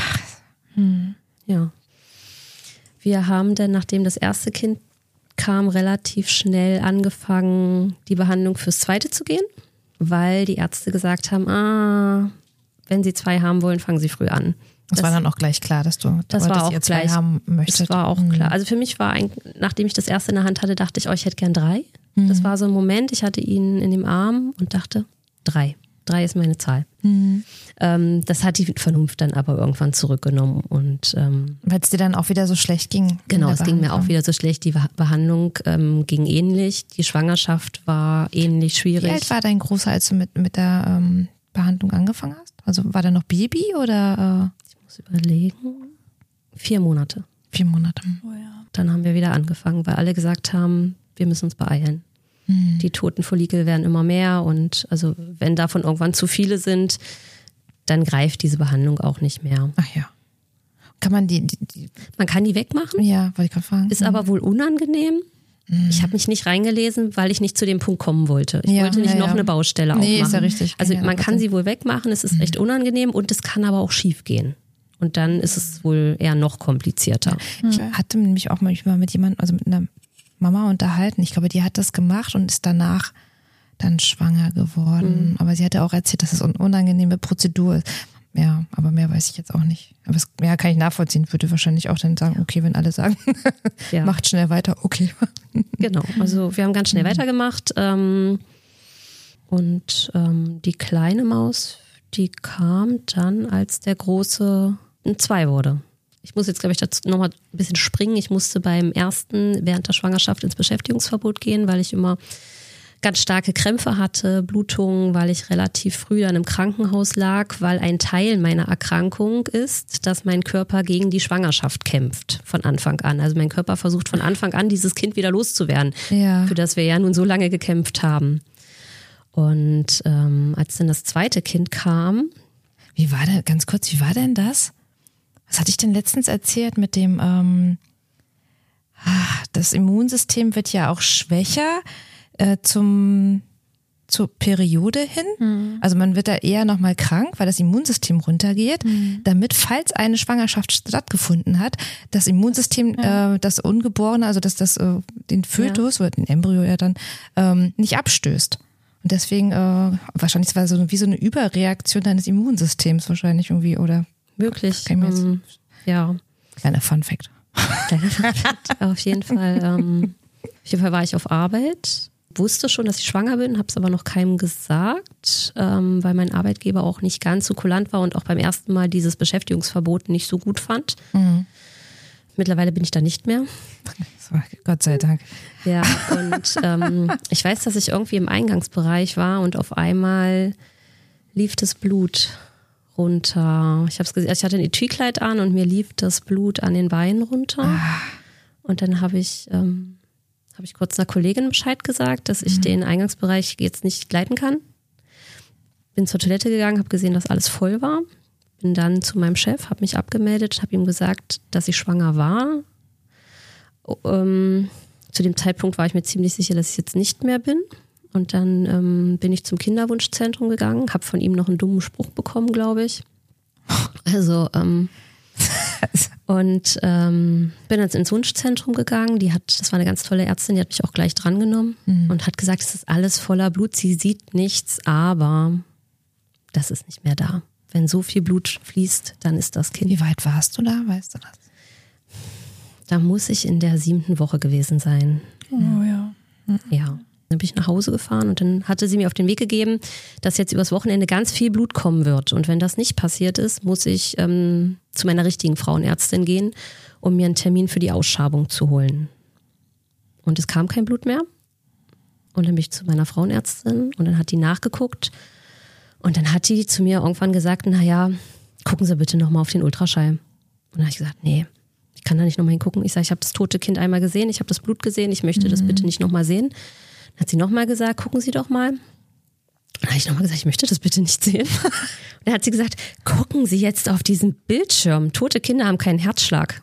Ja. Wir haben dann, nachdem das erste Kind kam, relativ schnell angefangen, die Behandlung fürs zweite zu gehen, weil die Ärzte gesagt haben, wenn sie 2 haben wollen, fangen sie früh an. Das war dann auch gleich klar, dass du Das war auch ihr 2 gleich, haben möchtet. Das war auch klar. Also für mich war, nachdem ich das erste in der Hand hatte, dachte ich, ich hätte gern 3. Das war so ein Moment, ich hatte ihn in dem Arm und dachte, 3. 3 ist meine Zahl. Das hat die Vernunft dann aber irgendwann zurückgenommen. Und weil es dir dann auch wieder so schlecht ging. genau, es ging mir auch wieder so schlecht. Die Behandlung ging ähnlich. Die Schwangerschaft war ähnlich schwierig. Wie alt war dein Großer, als du mit der Behandlung angefangen hast? Also war der noch Baby oder? Ich muss überlegen. 4 Monate. 4 Monate. Oh ja. Dann haben wir wieder angefangen, weil alle gesagt haben, wir müssen uns beeilen. Die toten Follikel werden immer mehr und also wenn davon irgendwann zu viele sind, dann greift diese Behandlung auch nicht mehr. Ach ja. Kann man Man kann die wegmachen, ja, wollte ich gerade fragen. ist aber wohl unangenehm. Ich habe mich nicht reingelesen, weil ich nicht zu dem Punkt kommen wollte. Ich wollte nicht noch eine Baustelle aufmachen. Nee, ist ja richtig. Also Ja, man kann bitte. sie wohl wegmachen, es ist recht unangenehm und es kann aber auch schief gehen. Und dann ist es wohl eher noch komplizierter. Ich hatte nämlich auch manchmal mit jemandem, also mit einer Mama unterhalten. Ich glaube, die hat das gemacht und ist danach dann schwanger geworden. Aber sie hatte auch erzählt, dass es eine unangenehme Prozedur ist. Ja, aber mehr weiß ich jetzt auch nicht. Aber kann ich nachvollziehen. Würde wahrscheinlich auch dann sagen, okay, wenn alle sagen, macht schnell weiter, okay. Genau, also wir haben ganz schnell weitergemacht. Und die kleine Maus, die kam dann, als der Große 2 wurde. Ich muss jetzt, glaube ich, dazu nochmal ein bisschen springen. Ich musste beim ersten während der Schwangerschaft ins Beschäftigungsverbot gehen, weil ich immer ganz starke Krämpfe hatte, Blutungen, weil ich relativ früh dann im Krankenhaus lag, weil ein Teil meiner Erkrankung ist, dass mein Körper gegen die Schwangerschaft kämpft von Anfang an. Also mein Körper versucht von Anfang an, dieses Kind wieder loszuwerden, für das wir ja nun so lange gekämpft haben. Und als dann das zweite Kind kam. Wie war denn das? Was hatte ich denn letztens erzählt mit dem, das Immunsystem wird ja auch schwächer zur Periode hin. Also man wird da eher nochmal krank, weil das Immunsystem runtergeht, damit, falls eine Schwangerschaft stattgefunden hat, das Immunsystem das Ungeborene, also dass das den Fötus oder den Embryo ja dann nicht abstößt. Und deswegen, wahrscheinlich war es wie so eine Überreaktion deines Immunsystems wahrscheinlich irgendwie, oder? Möglich. Ja. Kleiner Funfact. Auf jeden Fall war ich auf Arbeit, wusste schon, dass ich schwanger bin, habe es aber noch keinem gesagt, weil mein Arbeitgeber auch nicht ganz so kulant war und auch beim ersten Mal dieses Beschäftigungsverbot nicht so gut fand. Mittlerweile bin ich da nicht mehr. Gott sei Dank. Ja, und ich weiß, dass ich irgendwie im Eingangsbereich war und auf einmal lief das Blut runter. Ich hatte ein Etui-Kleid an und mir lief das Blut an den Beinen runter. Und dann habe ich kurz einer Kollegin Bescheid gesagt, dass ich den Eingangsbereich jetzt nicht leiten kann. Bin zur Toilette gegangen, habe gesehen, dass alles voll war. Bin dann zu meinem Chef, habe mich abgemeldet, habe ihm gesagt, dass ich schwanger war. Zu dem Zeitpunkt war ich mir ziemlich sicher, dass ich jetzt nicht mehr bin. Und dann bin ich zum Kinderwunschzentrum gegangen, habe von ihm noch einen dummen Spruch bekommen, glaube ich. Also und bin dann ins Wunschzentrum gegangen. Das war eine ganz tolle Ärztin, die hat mich auch gleich drangenommen und hat gesagt, es ist alles voller Blut. Sie sieht nichts, aber das ist nicht mehr da. Wenn so viel Blut fließt, dann ist das Kind. Wie weit warst du da? Weißt du das? Da muss ich in der 7. Woche gewesen sein. Oh ja. Ja. Dann bin ich nach Hause gefahren und dann hatte sie mir auf den Weg gegeben, dass jetzt übers Wochenende ganz viel Blut kommen wird. Und wenn das nicht passiert ist, muss ich zu meiner richtigen Frauenärztin gehen, um mir einen Termin für die Ausschabung zu holen. Und es kam kein Blut mehr. Und dann bin ich zu meiner Frauenärztin und dann hat die nachgeguckt. Und dann hat die zu mir irgendwann gesagt, naja, gucken Sie bitte nochmal auf den Ultraschall. Und dann habe ich gesagt, nee, ich kann da nicht nochmal hingucken. Ich sage, ich habe das tote Kind einmal gesehen, ich habe das Blut gesehen, ich möchte das bitte nicht nochmal sehen. Dann hat sie nochmal gesagt, gucken Sie doch mal. Dann habe ich nochmal gesagt, ich möchte das bitte nicht sehen. Und dann hat sie gesagt, gucken Sie jetzt auf diesen Bildschirm. Tote Kinder haben keinen Herzschlag.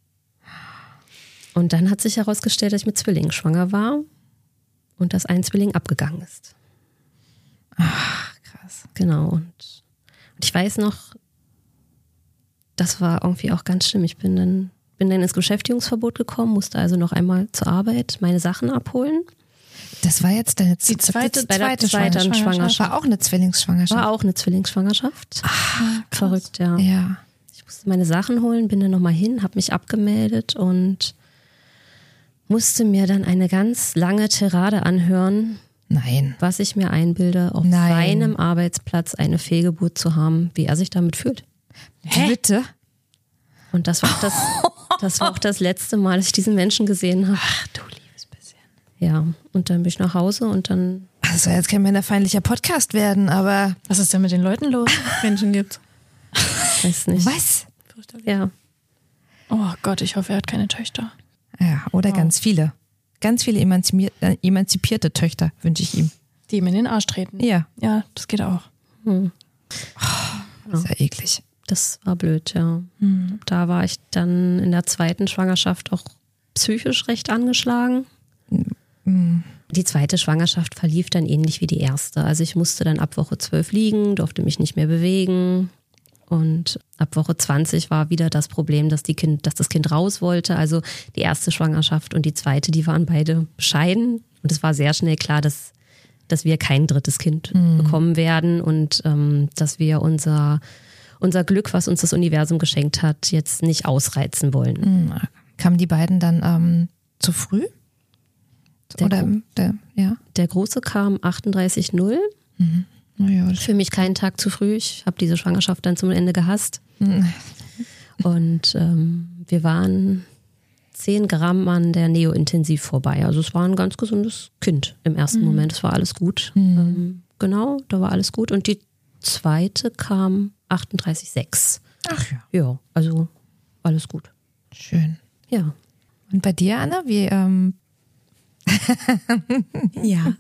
Und dann hat sich herausgestellt, dass ich mit Zwillingen schwanger war und dass ein Zwilling abgegangen ist. Ach, krass. Genau. Und ich weiß noch, das war irgendwie auch ganz schlimm. Ich bin dann ins Beschäftigungsverbot gekommen, musste also noch einmal zur Arbeit meine Sachen abholen. Das war jetzt deine zweite Schwangerschaft. War auch eine Zwillingsschwangerschaft. War auch eine Zwillingsschwangerschaft. Ah, verrückt, ja. Ja. Ich musste meine Sachen holen, bin dann nochmal hin, habe mich abgemeldet und musste mir dann eine ganz lange Tirade anhören, Nein. was ich mir einbilde, auf seinem Arbeitsplatz eine Fehlgeburt zu haben, wie er sich damit fühlt. Hä? Bitte? Und das war auch das letzte Mal, dass ich diesen Menschen gesehen habe. Ach du liebes bisschen. Ja, und dann bin ich nach Hause und dann... Das soll jetzt kein männerfeindlicher Podcast werden, aber... Was ist denn mit den Leuten los? Menschen gibt's. Weiß nicht. Was? Ja. Oh Gott, ich hoffe, er hat keine Töchter. Ja, oder ganz viele. Ganz viele emanzipierte Töchter wünsche ich ihm. Die ihm in den Arsch treten. Ja. Ja, das geht auch. Das ist ja eklig. Das war blöd, ja. Da war ich dann in der zweiten Schwangerschaft auch psychisch recht angeschlagen. Die zweite Schwangerschaft verlief dann ähnlich wie die erste. Also ich musste dann ab Woche 12 liegen, durfte mich nicht mehr bewegen. Und ab Woche 20 war wieder das Problem, dass das Kind raus wollte. Also die erste Schwangerschaft und die zweite, die waren beide bescheiden. Und es war sehr schnell klar, dass wir kein drittes Kind bekommen werden und dass wir unser Glück, was uns das Universum geschenkt hat, jetzt nicht ausreizen wollen. Kamen die beiden dann zu früh? Der Große kam 38,0. Ja, Für mich keinen Tag zu früh. Ich habe diese Schwangerschaft dann zum Ende gehasst. Und wir waren 10 Gramm an der Neo-Intensiv vorbei. Also es war ein ganz gesundes Kind im ersten Moment. Es war alles gut. Genau, da war alles gut. Und die zweite kam 38,6. Ach ja. Ja, also alles gut. Schön. Ja. Und bei dir, Anna, wie Ja.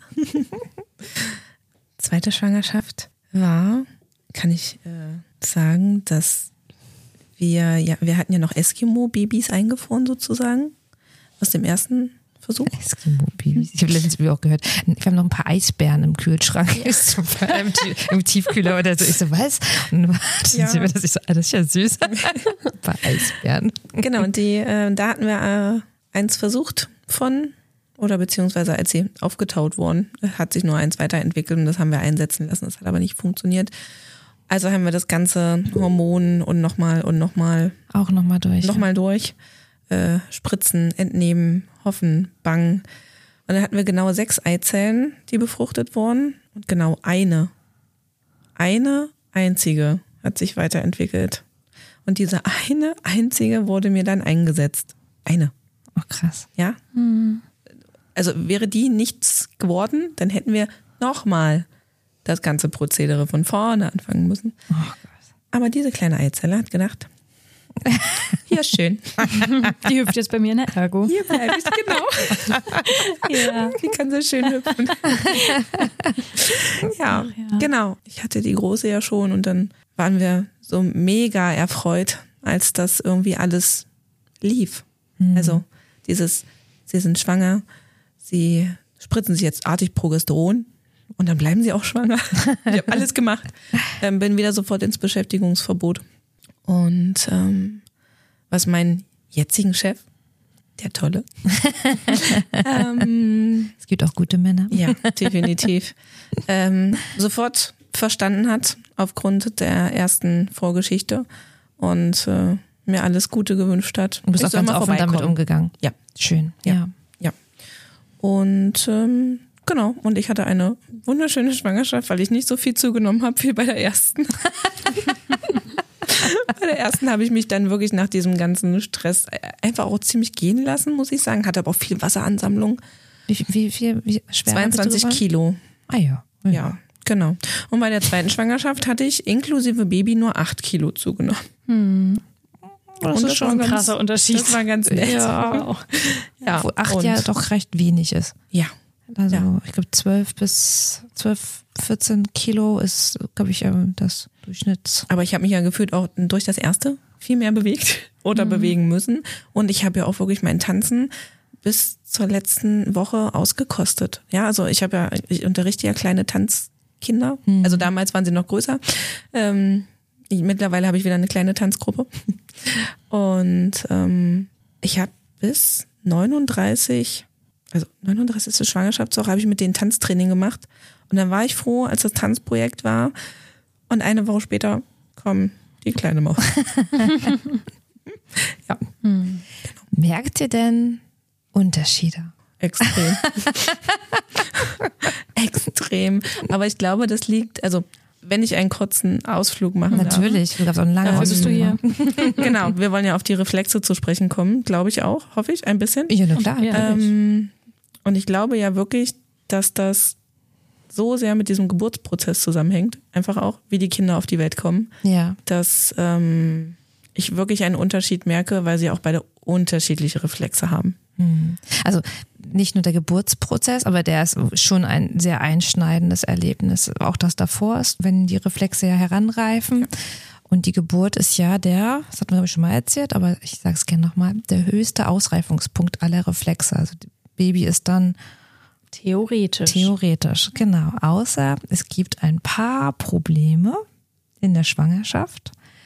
Zweite Schwangerschaft war, kann ich sagen, dass wir hatten ja noch Eskimo-Babys eingefroren sozusagen aus dem ersten Versuch. Eskimo-Babys. Ich habe letztens auch gehört, wir haben noch ein paar Eisbären im Kühlschrank. Im Tiefkühler oder so. Ich so, was? Und das ist ja süß. Ein paar Eisbären. Genau, und da hatten wir eins versucht oder beziehungsweise als sie aufgetaut wurden, hat sich nur eins weiterentwickelt und das haben wir einsetzen lassen. Das hat aber nicht funktioniert. Also haben wir das ganze Hormon und nochmal. Auch nochmal durch. Nochmal durch. Spritzen, entnehmen, hoffen, bangen. Und dann hatten wir genau 6 Eizellen, die befruchtet wurden. Und genau eine einzige hat sich weiterentwickelt. Und diese eine einzige wurde mir dann eingesetzt. Eine. Oh, krass. Ja? Also wäre die nichts geworden, dann hätten wir nochmal das ganze Prozedere von vorne anfangen müssen. Oh Gott. Aber diese kleine Eizelle hat gedacht, hier schön. Die hüpft jetzt bei mir in der Ergo. Hier bleibe ich, genau. Ja. Die kann so schön hüpfen. Ja, genau. Ich hatte die Große ja schon und dann waren wir so mega erfreut, als das irgendwie alles lief. Also sie sind schwanger, sie spritzen sich jetzt artig Progesteron und dann bleiben sie auch schwanger. Ich habe alles gemacht. Bin wieder sofort ins Beschäftigungsverbot. Und was meinen jetzigen Chef, der Tolle, Es gibt auch gute Männer. ja, definitiv, sofort verstanden hat aufgrund der ersten Vorgeschichte und mir alles Gute gewünscht hat. Du bist Ich auch soll ganz mal offen damit vorbeikommen. umgegangen. Ja. Schön. Ja. Und genau, und ich hatte eine wunderschöne Schwangerschaft, weil ich nicht so viel zugenommen habe wie bei der ersten. Bei der ersten habe ich mich dann wirklich nach diesem ganzen Stress einfach auch ziemlich gehen lassen, muss ich sagen. Hatte aber auch viel Wasseransammlung. Wie schwer bist du 22 geworden? Kilo. Ah ja. Ja, genau. Und bei der zweiten Schwangerschaft hatte ich inklusive Baby nur 8 Kilo zugenommen. Das Und ist schon ein war krasser Unterschied. Das war ganz nett. Ja. Ja, Wo 8 und- ja doch recht wenig ist. Ja, Also Ja. ich glaube 12, 14 Kilo ist, glaube ich, das Durchschnitts. aber ich habe mich ja gefühlt auch durch das erste viel mehr bewegt oder bewegen müssen. Und ich habe ja auch wirklich mein Tanzen bis zur letzten Woche ausgekostet. Ja, also ich unterrichte ja kleine Tanzkinder. Also damals waren sie noch größer. Mittlerweile habe ich wieder eine kleine Tanzgruppe. Und ich habe bis 39. Schwangerschaftswoche habe ich mit denen Tanztraining gemacht. Und dann war ich froh, als das Tanzprojekt war. Und eine Woche später kam die kleine Maus. Ja, Merkt ihr denn Unterschiede? extrem. Extrem. Aber ich glaube, das liegt, also wenn ich einen kurzen Ausflug machen Natürlich, du darfst auch einen langen Dafür bist du hier. darf. Genau, wir wollen ja auf die Reflexe zu sprechen kommen, glaube ich auch, hoffe ich, ein bisschen. Ja, na klar. Ja. Und ich glaube ja wirklich, dass das so sehr mit diesem Geburtsprozess zusammenhängt, einfach auch, wie die Kinder auf die Welt kommen, Ja. dass ich wirklich einen Unterschied merke, weil sie auch beide unterschiedliche Reflexe haben. Also nicht nur der Geburtsprozess, aber der ist schon ein sehr einschneidendes Erlebnis. Auch das davor ist, wenn die Reflexe ja heranreifen. Und die Geburt ist ja das hat man glaube ich schon mal erzählt, aber ich sage es gerne nochmal, der höchste Ausreifungspunkt aller Reflexe. Also das Baby ist dann theoretisch, genau. Außer es gibt ein paar Probleme in der Schwangerschaft,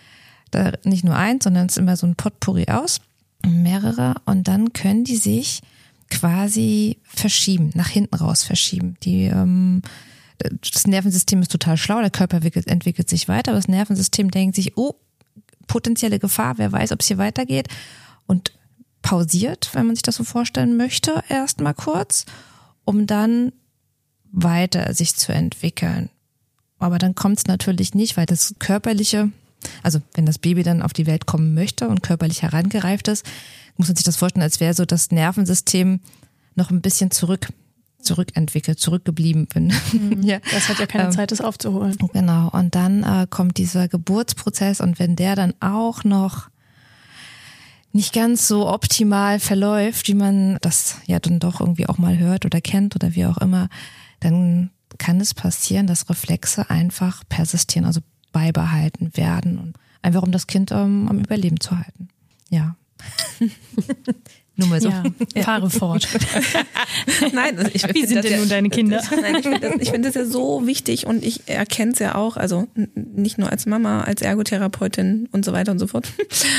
nicht nur eins, sondern es ist immer so ein Potpourri aus, mehrere, und dann können die sich quasi verschieben, nach hinten raus verschieben. Das Nervensystem ist total schlau, der Körper entwickelt sich weiter, aber das Nervensystem denkt sich, oh, potenzielle Gefahr, wer weiß, ob es hier weitergeht, und pausiert, wenn man sich das so vorstellen möchte, erstmal kurz, um dann weiter sich zu entwickeln. Aber dann kommt es natürlich nicht, weil das Körperliche, also wenn das Baby dann auf die Welt kommen möchte und körperlich herangereift ist, muss man sich das vorstellen, als wäre so das Nervensystem noch ein bisschen zurückentwickelt, zurückgeblieben bin. Ja, das hat ja keine Zeit, das aufzuholen. Genau, und dann kommt dieser Geburtsprozess, und wenn der dann auch noch nicht ganz so optimal verläuft, wie man das ja dann doch irgendwie auch mal hört oder kennt oder wie auch immer, dann kann es passieren, dass Reflexe einfach persistieren, also beibehalten werden, und einfach um das Kind am Überleben zu halten. Ja. Nur mal so. Ja, fahre fort. Nein, also Wie sind denn nun deine Kinder? Ich finde das ja so wichtig, und ich erkenne es ja auch, also nicht nur als Mama, als Ergotherapeutin und so weiter und so fort.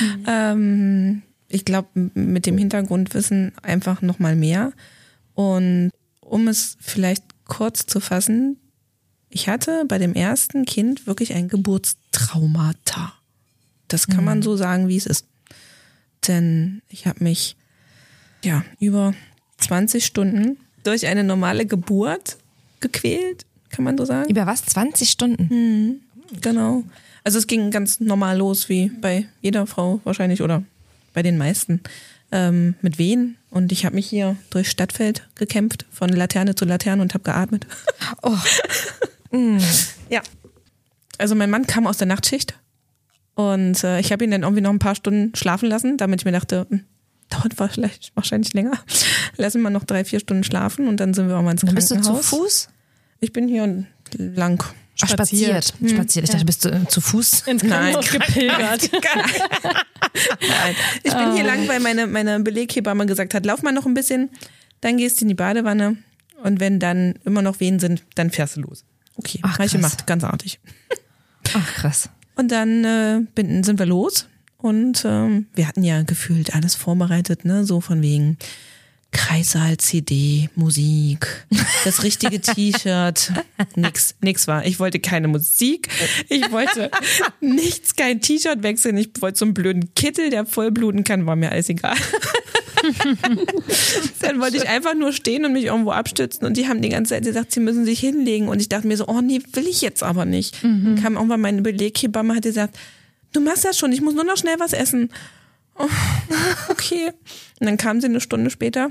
Ich glaube, mit dem Hintergrundwissen einfach nochmal mehr. Und um es vielleicht kurz zu fassen, ich hatte bei dem ersten Kind wirklich ein Geburtstraumata. Das kann man so sagen, wie es ist. Denn ich habe mich über 20 Stunden durch eine normale Geburt gequält, kann man so sagen. Über was? 20 Stunden? Genau. Also es ging ganz normal los, wie bei jeder Frau wahrscheinlich, oder bei den meisten, mit Wehen. Und ich habe mich hier durch Stadtfeld gekämpft, von Laterne zu Laterne, und habe geatmet. Oh. Ja. Also mein Mann kam aus der Nachtschicht, und ich habe ihn dann irgendwie noch ein paar Stunden schlafen lassen, damit ich mir dachte, dauert wahrscheinlich länger. Lassen wir noch 3-4 Stunden schlafen, und dann sind wir auch mal ins Krankenhaus. Bist du zu Fuß? Ich bin hier lang. Spaziert. Ich dachte, bist du zu Fuß? Ins Krankenhaus gepilgert. Nein. Ich bin hier lang, weil meine Beleghebamme gesagt hat, lauf mal noch ein bisschen, dann gehst du in die Badewanne, und wenn dann immer noch Wehen sind, dann fährst du los. Okay, Ach, hab ich krass. gemacht, ganz artig. Ach, krass. Und dann sind wir los, und wir hatten ja gefühlt alles vorbereitet, ne, so von wegen Kreissaal, CD, Musik, das richtige T-Shirt, nix war. Ich wollte keine Musik, ich wollte kein T-Shirt wechseln, ich wollte so einen blöden Kittel, der voll bluten kann, war mir alles egal. Dann wollte ich einfach nur stehen und mich irgendwo abstützen, und die haben die ganze Zeit gesagt, sie müssen sich hinlegen, und ich dachte mir so, oh nee, will ich jetzt aber nicht. Dann kam irgendwann meine Beleghebamme, hat gesagt, du machst das schon, ich muss nur noch schnell was essen. Oh, okay. Und dann kam sie eine Stunde später.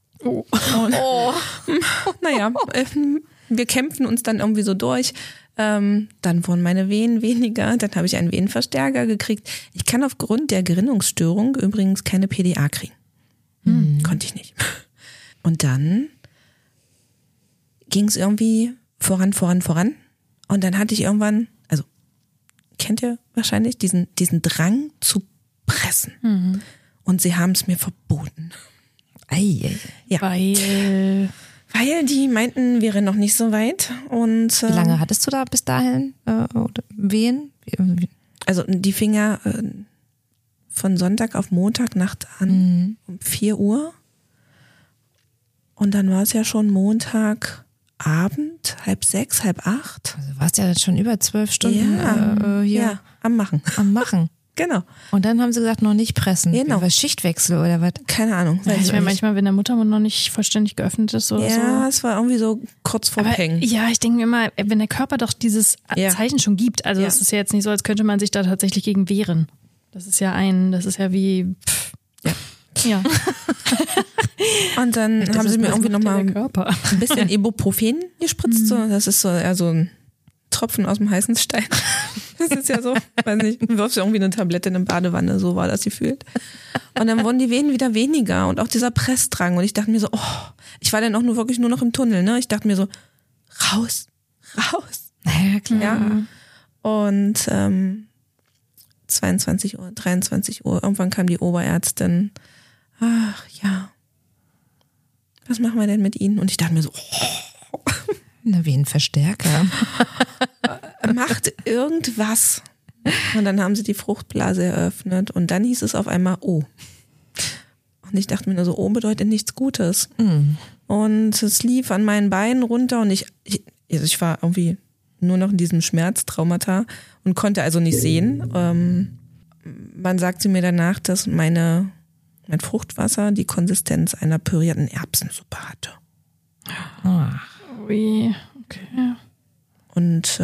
Naja, wir kämpfen uns dann irgendwie so durch. Dann wurden meine Wehen weniger. Dann habe ich einen Wehenverstärker gekriegt. Ich kann aufgrund der Gerinnungsstörung übrigens keine PDA kriegen. Konnte ich nicht. Und dann ging es irgendwie voran. Und dann hatte ich irgendwann, also kennt ihr wahrscheinlich diesen Drang zu pressen. Und sie haben es mir verboten. Ja. Weil die meinten, wäre noch nicht so weit. Und Wie lange hattest du da bis dahin Wehen? Also die Finger von Sonntag auf Montagnacht an um 4 Uhr. Und dann war es ja schon Montagabend, 5:30, 7:30. Also warst ja schon über 12 Stunden hier am Machen. am Machen. Genau. Und dann haben sie gesagt, noch nicht pressen. Genau. Was, Schichtwechsel oder was? Keine Ahnung. ja, ich meine, manchmal, wenn der Muttermund noch nicht vollständig geöffnet ist oder so. Ja, es war irgendwie so kurz vor Aber Peng. ja, ich denke mir immer, wenn der Körper doch dieses Zeichen schon gibt, also es ist ja jetzt nicht so, als könnte man sich da tatsächlich gegen wehren. Das ist ja wie ja. Und dann haben sie mir irgendwie nochmal ein bisschen Ibuprofen gespritzt. So. Das ist so ein Tropfen aus dem heißen Stein. Das ist ja so, weiß nicht, du wirfst irgendwie eine Tablette in eine Badewanne, so war das gefühlt. Und dann wurden die Wehen wieder weniger, und auch dieser Pressdrang. Und ich dachte mir so, ich war dann auch wirklich nur noch im Tunnel, ne? Ich dachte mir so, raus. Ja, klar. Ja. Und 22 Uhr, 23 Uhr, irgendwann kam die Oberärztin. Ach ja, was machen wir denn mit Ihnen? Und ich dachte mir so, Na, Wehenverstärker. macht irgendwas. Und dann haben sie die Fruchtblase eröffnet und dann hieß es auf einmal O. Und ich dachte mir nur so, O bedeutet nichts Gutes. Und es lief an meinen Beinen runter und ich war irgendwie nur noch in diesem Schmerztraumata und konnte also nicht sehen. Man sagte mir danach, dass mein Fruchtwasser die Konsistenz einer pürierten Erbsensuppe hatte. Ui, okay. Und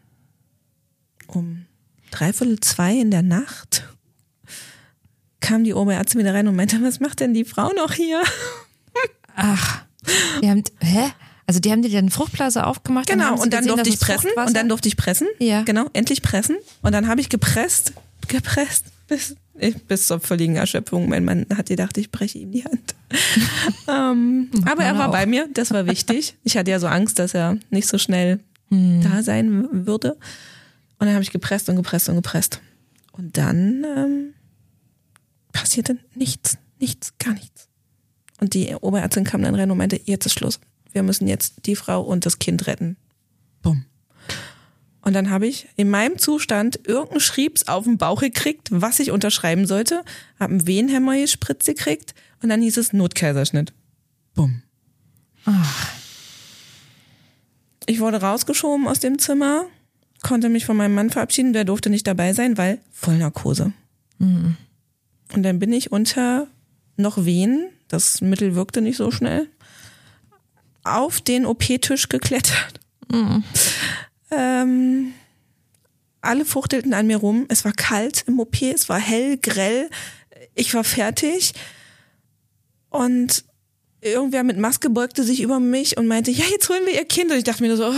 um 1:45 in der Nacht kam die Oberärztin wieder rein und meinte, was macht denn die Frau noch hier? Ach, Also die haben dir dann Fruchtblase aufgemacht? Genau, und dann durfte ich pressen. Fruchtwasser? Und dann durfte ich pressen. Ja. Genau, endlich pressen. Und dann habe ich gepresst, bis zur völligen Erschöpfung. Mein Mann hat gedacht, ich breche ihm die Hand. Aber er war bei mir, das war wichtig. Ich hatte ja so Angst, dass er nicht so schnell da sein würde. Und dann habe ich gepresst und gepresst und gepresst. Und dann passierte nichts, gar nichts. Und die Oberärztin kam dann rein und meinte, jetzt ist Schluss. Wir müssen jetzt die Frau und das Kind retten. Bumm. Und dann habe ich in meinem Zustand irgendeinen Schriebs auf den Bauch gekriegt, was ich unterschreiben sollte, habe einen Wehenhämmer gespritzt gekriegt und dann hieß es Notkaiserschnitt. Bumm. Ach. Ich wurde rausgeschoben aus dem Zimmer, konnte mich von meinem Mann verabschieden, der durfte nicht dabei sein, weil Vollnarkose. Und dann bin ich unter noch Wehen, das Mittel wirkte nicht so schnell, auf den OP-Tisch geklettert. Alle fuchtelten an mir rum. Es war kalt im OP, es war hell, grell. Ich war fertig. Und irgendwer mit Maske beugte sich über mich und meinte, ja, jetzt holen wir ihr Kind. Und ich dachte mir nur so,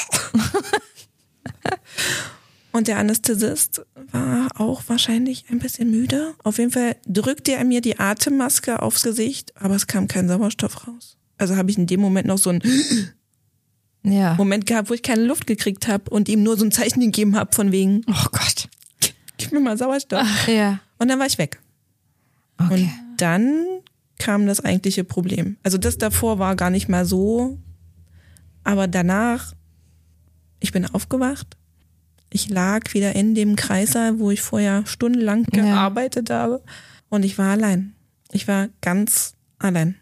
Und der Anästhesist war auch wahrscheinlich ein bisschen müde. Auf jeden Fall drückte er mir die Atemmaske aufs Gesicht, aber es kam kein Sauerstoff raus. Also habe ich in dem Moment noch so einen Moment gehabt, wo ich keine Luft gekriegt habe und ihm nur so ein Zeichen gegeben habe von wegen, Oh Gott. gib mir mal Sauerstoff. Ach, ja. Und dann war ich weg. Okay. Und dann kam das eigentliche Problem. Also das davor war gar nicht mal so, aber danach, ich bin aufgewacht. Ich lag wieder in dem Kreißsaal, wo ich vorher stundenlang gearbeitet habe. Und ich war allein. Ich war ganz allein.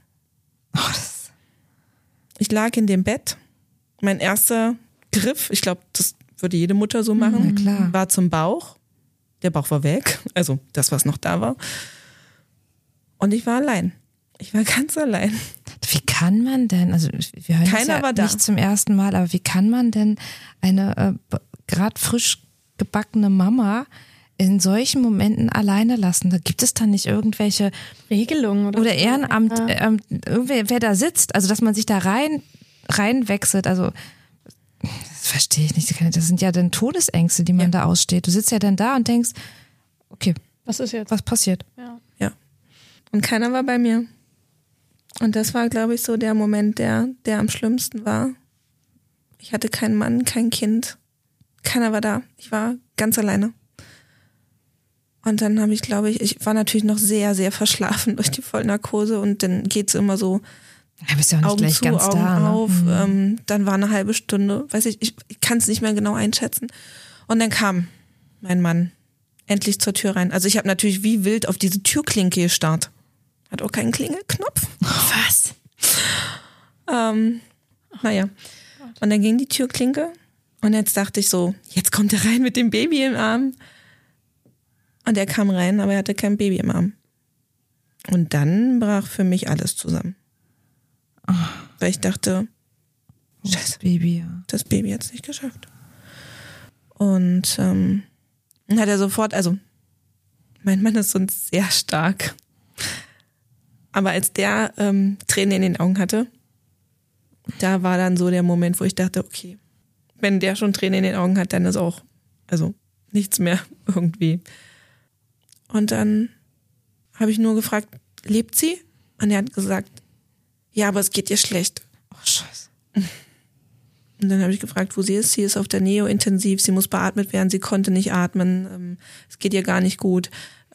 Ich lag in dem Bett. Mein erster Griff, ich glaube, das würde jede Mutter so machen, klar. war zum Bauch. Der Bauch war weg. Also das, was noch da war. Und ich war allein. Ich war ganz allein. Wie kann man denn, also wir hören Keiner das war da. nicht zum ersten Mal, aber wie kann man denn eine gerade frisch gebackene Mama in solchen Momenten alleine lassen? Da gibt es dann nicht irgendwelche Regelungen oder Ehrenamt, wer da sitzt, also dass man sich da reinwechselt, also das verstehe ich nicht. Das sind ja dann Todesängste, die man da aussteht. Du sitzt ja dann da und denkst, okay, was ist jetzt? was passiert? Ja. Und keiner war bei mir. Und das war, glaube ich, so der Moment, der am schlimmsten war. Ich hatte keinen Mann, kein Kind. Keiner war da. Ich war ganz alleine. Und dann habe ich, glaube ich war natürlich noch sehr, sehr verschlafen durch die Vollnarkose und dann geht's immer so Ja, bist ja auch nicht Augen gleich zu, ganz Augen da. auf. Ne? Dann war eine halbe Stunde, weiß ich kann es nicht mehr genau einschätzen. Und dann kam mein Mann endlich zur Tür rein. Also ich habe natürlich wie wild auf diese Türklinke gestarrt. Hat auch keinen Klingelknopf. Was? Naja. Und dann ging die Türklinke und jetzt dachte ich so, jetzt kommt er rein mit dem Baby im Arm. Und er kam rein, aber er hatte kein Baby im Arm. Und dann brach für mich alles zusammen. Weil ich dachte, Das Baby, ja. das Baby hat es nicht geschafft. Und dann hat er sofort, also mein Mann ist sonst sehr stark. Aber als der Tränen in den Augen hatte, da war dann so der Moment, wo ich dachte, okay, wenn der schon Tränen in den Augen hat, dann ist auch, also nichts mehr irgendwie. Und dann habe ich nur gefragt, lebt sie? Und er hat gesagt, ja, aber es geht ihr schlecht. Oh, scheiße. Und dann habe ich gefragt, wo sie ist. Sie ist auf der Neo-Intensiv, sie muss beatmet werden, sie konnte nicht atmen, es geht ihr gar nicht gut.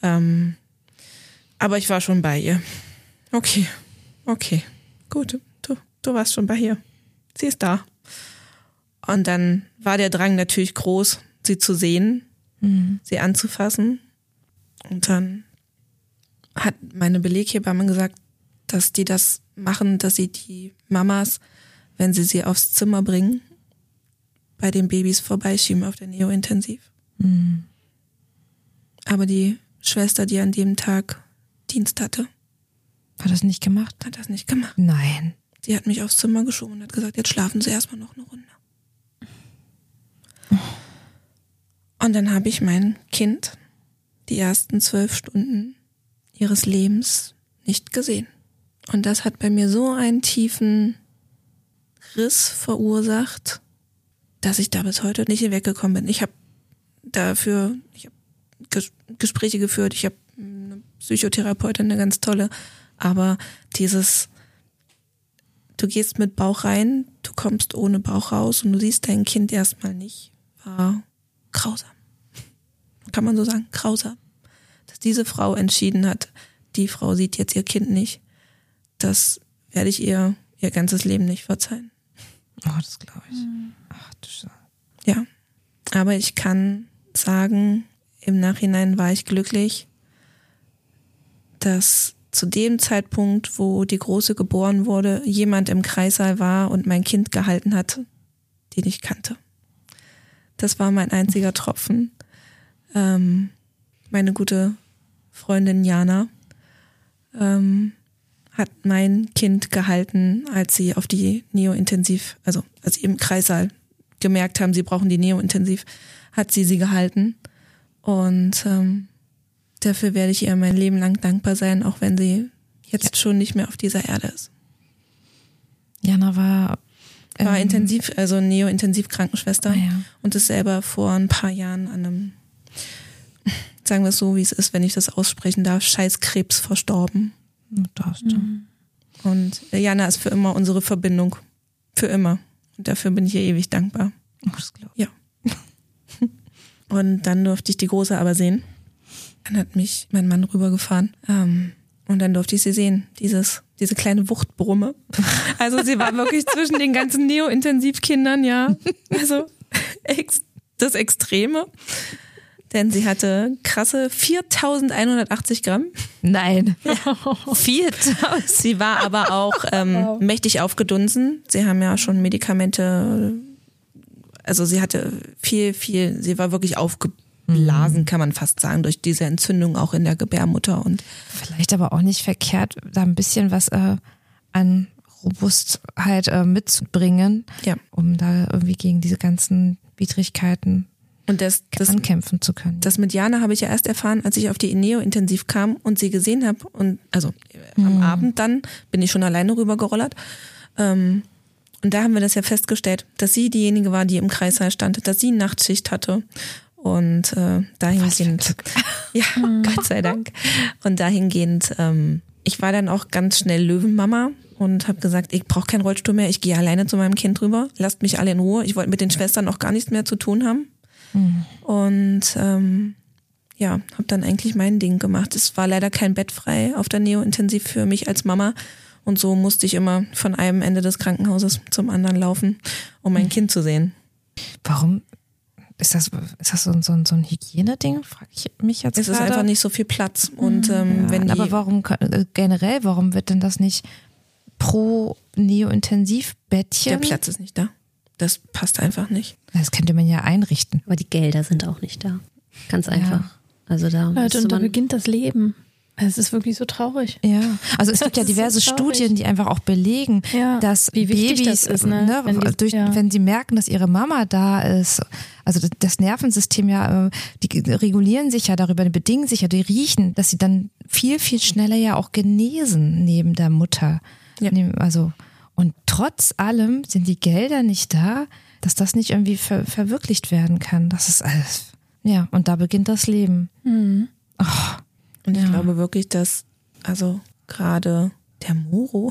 Aber ich war schon bei ihr. Okay, gut, du warst schon bei ihr. Sie ist da. Und dann war der Drang natürlich groß, sie zu sehen. sie anzufassen. Und dann hat meine Beleghebamme gesagt, dass die das machen, dass sie die Mamas, wenn sie aufs Zimmer bringen, bei den Babys vorbeischieben auf der Neointensiv. Aber die Schwester, die an dem Tag Dienst hatte, Hat das nicht gemacht? hat das nicht gemacht. Nein. Die hat mich aufs Zimmer geschoben und hat gesagt, jetzt schlafen Sie erstmal noch eine Runde. Und dann habe ich mein Kind die ersten 12 Stunden ihres Lebens nicht gesehen. Und das hat bei mir so einen tiefen Riss verursacht, dass ich da bis heute nicht weggekommen bin. Ich habe Gespräche geführt, ich habe eine Psychotherapeutin, eine ganz tolle, aber du gehst mit Bauch rein, du kommst ohne Bauch raus und du siehst dein Kind erstmal nicht, war grausam. Kann man so sagen, grausam. Dass diese Frau entschieden hat, die Frau sieht jetzt ihr Kind nicht, das werde ich ihr ganzes Leben nicht verzeihen. Oh, das glaube ich. Ach du Scheiße. Ja, aber ich kann sagen, im Nachhinein war ich glücklich, dass zu dem Zeitpunkt, wo die Große geboren wurde, jemand im Kreissaal war und mein Kind gehalten hat, den ich kannte. Das war mein einziger Tropfen. Meine gute Freundin Jana hat mein Kind gehalten, als sie auf die Neointensiv, also als sie im Kreissaal gemerkt haben, sie brauchen die Neointensiv, hat sie gehalten. Und dafür werde ich ihr mein Leben lang dankbar sein, auch wenn sie jetzt schon nicht mehr auf dieser Erde ist. Jana war Intensiv, also Neo-Intensiv-Krankenschwester und ist selber vor ein paar Jahren an einem, sagen wir es so, wie es ist, wenn ich das aussprechen darf, Scheißkrebs verstorben. Darfst du. Und Jana ist für immer unsere Verbindung. Für immer. Und dafür bin ich ihr ewig dankbar. Oh, das glaube ich. Ja. Und dann durfte ich die Große aber sehen. Dann hat mich mein Mann rübergefahren. Und dann durfte ich sie sehen. Diese kleine Wuchtbrumme. Also sie war wirklich zwischen den ganzen Neo-Intensivkindern, ja. Also das Extreme. Denn sie hatte krasse 4.180 Gramm. Nein. Ja. 4.000. Sie war aber auch mächtig aufgedunsen. Sie haben ja schon Medikamente, also sie hatte viel, sie war wirklich aufgeblasen, kann man fast sagen, durch diese Entzündung auch in der Gebärmutter. Und vielleicht aber auch nicht verkehrt, da ein bisschen was an Robustheit mitzubringen, um da irgendwie gegen diese ganzen Widrigkeiten und das ankämpfen zu können. Das mit Jana habe ich ja erst erfahren, als ich auf die Neo-Intensiv kam und sie gesehen habe. Und also am Abend dann bin ich schon alleine rübergerollert. Und da haben wir das ja festgestellt, dass sie diejenige war, die im Kreissaal stand, dass sie Nachtschicht hatte. Und dahingehend, ja, Gott sei Dank. Und dahingehend, ich war dann auch ganz schnell Löwenmama und habe gesagt, ich brauche keinen Rollstuhl mehr, ich gehe alleine zu meinem Kind rüber, lasst mich alle in Ruhe. Ich wollte mit den Schwestern auch gar nichts mehr zu tun haben. Und habe dann eigentlich mein Ding gemacht. Es war leider kein Bett frei auf der Neo-Intensiv für mich als Mama. Und so musste ich immer von einem Ende des Krankenhauses zum anderen laufen, um mein Kind zu sehen. Warum? Ist das so ein Hygieneding, frage ich mich jetzt gerade. Es ist einfach nicht so viel Platz. Und aber warum wird denn das nicht pro Neo-Intensivbettchen? Der Platz ist nicht da. Das passt einfach nicht. Das könnte man ja einrichten. Aber die Gelder sind auch nicht da. Ganz einfach. Ja. Also da Leute, und da beginnt das Leben. Es ist wirklich so traurig. Ja, also es gibt ja diverse Studien, die einfach auch belegen, dass wie wichtig Babys, das ist, ne? Wenn sie merken, dass ihre Mama da ist, also das Nervensystem die regulieren sich ja darüber, die bedingen sich ja, die riechen, dass sie dann viel, viel schneller ja auch genesen neben der Mutter. Ja. Also, und trotz allem sind die Gelder nicht da, dass das nicht irgendwie verwirklicht werden kann. Das ist alles, ja, und da beginnt das Leben. Mhm. Oh. Und ich glaube wirklich, dass also gerade der Moro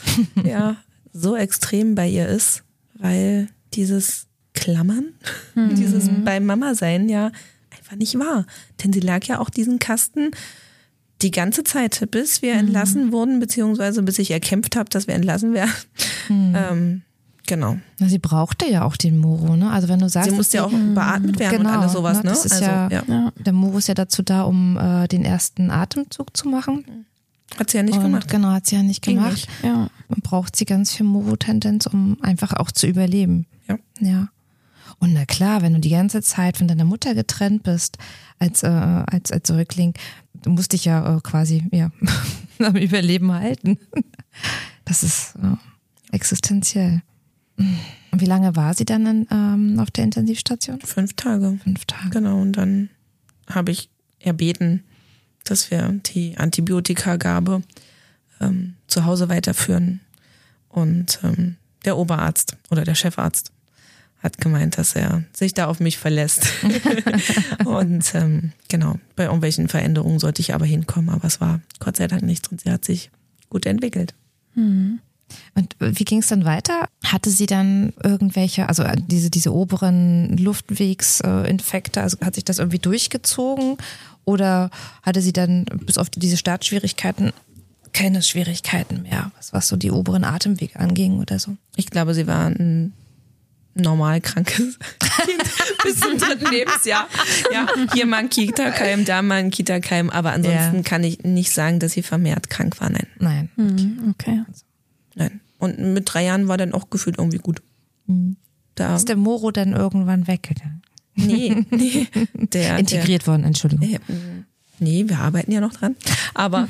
so extrem bei ihr ist, weil dieses Klammern, dieses beim Mama sein einfach nicht war. Denn sie lag ja auch diesen Kasten die ganze Zeit, bis wir entlassen wurden, beziehungsweise bis ich erkämpft habe, dass wir entlassen werden. Genau. Na, sie brauchte ja auch den Moro, ne? Also wenn du sagst, sie musste ja auch beatmet werden und alles sowas, ne? Das ist der Moro ist ja dazu da, um den ersten Atemzug zu machen. Hat sie ja nicht gemacht. Genau, hat sie ja nicht gemacht. Nicht. Ja. Und braucht sie ganz viel Moro-Tendenz, um einfach auch zu überleben. Ja. Und na klar, wenn du die ganze Zeit von deiner Mutter getrennt bist, als Säugling, du musst dich ja quasi am Überleben halten. Das ist existenziell. Und wie lange war sie dann auf der Intensivstation? 5 Tage. 5 Tage. Genau, und dann habe ich erbeten, dass wir die Antibiotikagabe zu Hause weiterführen. Und der Oberarzt oder der Chefarzt hat gemeint, dass er sich da auf mich verlässt. Und genau, bei irgendwelchen Veränderungen sollte ich aber hinkommen. Aber es war Gott sei Dank nichts und sie hat sich gut entwickelt. Und wie ging es dann weiter? Hatte sie dann irgendwelche, also diese oberen Luftwegsinfekte, also hat sich das irgendwie durchgezogen? Oder hatte sie dann bis auf diese Startschwierigkeiten keine Schwierigkeiten mehr, was so die oberen Atemwege anging oder so? Ich glaube, sie war ein normal krankes Kind bis zum 3. Lebensjahr. Ja, hier mal ein Kita-Keim, da mal ein Kita-Keim, aber ansonsten kann ich nicht sagen, dass sie vermehrt krank war, nein. Nein. Okay. Nein. Und mit 3 Jahren war dann auch gefühlt irgendwie gut. Da ist der Moro dann irgendwann weggegangen? Nee. Integriert worden, Entschuldigung. Nee, wir arbeiten ja noch dran. Aber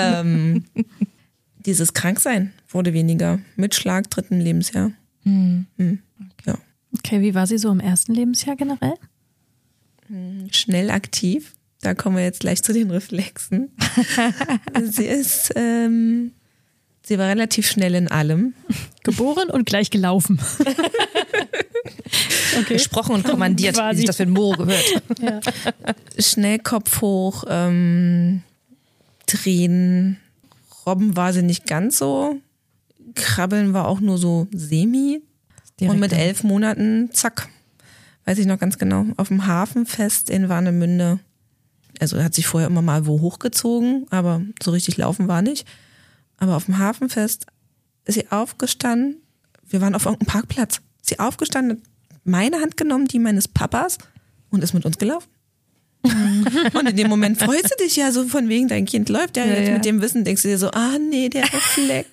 dieses Kranksein wurde weniger. Mit Schlag 3. Lebensjahr. Ja. Okay, wie war sie so im 1. Lebensjahr generell? Schnell aktiv. Da kommen wir jetzt gleich zu den Reflexen. Sie war relativ schnell in allem. Geboren und gleich gelaufen. Okay. Gesprochen und kommandiert, wie sich das für ein Moro gehört. Ja. Schnell Kopf hoch, drehen. Robben war sie nicht ganz so. Krabbeln war auch nur so semi. Und mit 11 Monaten, zack, weiß ich noch ganz genau, auf dem Hafenfest in Warnemünde. Also hat sich vorher immer mal wo hochgezogen, aber so richtig laufen war nicht. Aber auf dem Hafenfest ist sie aufgestanden. Wir waren auf irgendeinem Parkplatz. Ist sie aufgestanden, hat meine Hand genommen, die meines Papas und ist mit uns gelaufen. Und in dem Moment freust du dich ja so von wegen, dein Kind läuft ja jetzt mit dem Wissen, denkst du dir so, nee, der Reflex.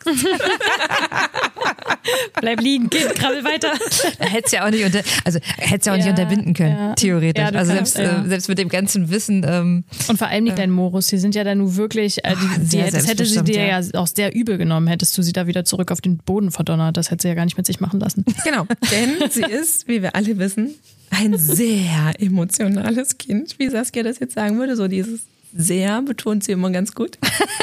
Bleib liegen, Kind, krabbel weiter. Hättest ja auch nicht nicht unterbinden können, theoretisch. Ja, also selbst mit dem ganzen Wissen. Und vor allem nicht dein Morus, die sind ja dann nur wirklich, das hätte sie dir ja auch sehr übel genommen, hättest du sie da wieder zurück auf den Boden verdonnert. Das hätte sie ja gar nicht mit sich machen lassen. Genau, denn sie ist, wie wir alle wissen, ein sehr emotionales Kind, wie Saskia das jetzt sagen würde, so dieses sehr betont sie immer ganz gut.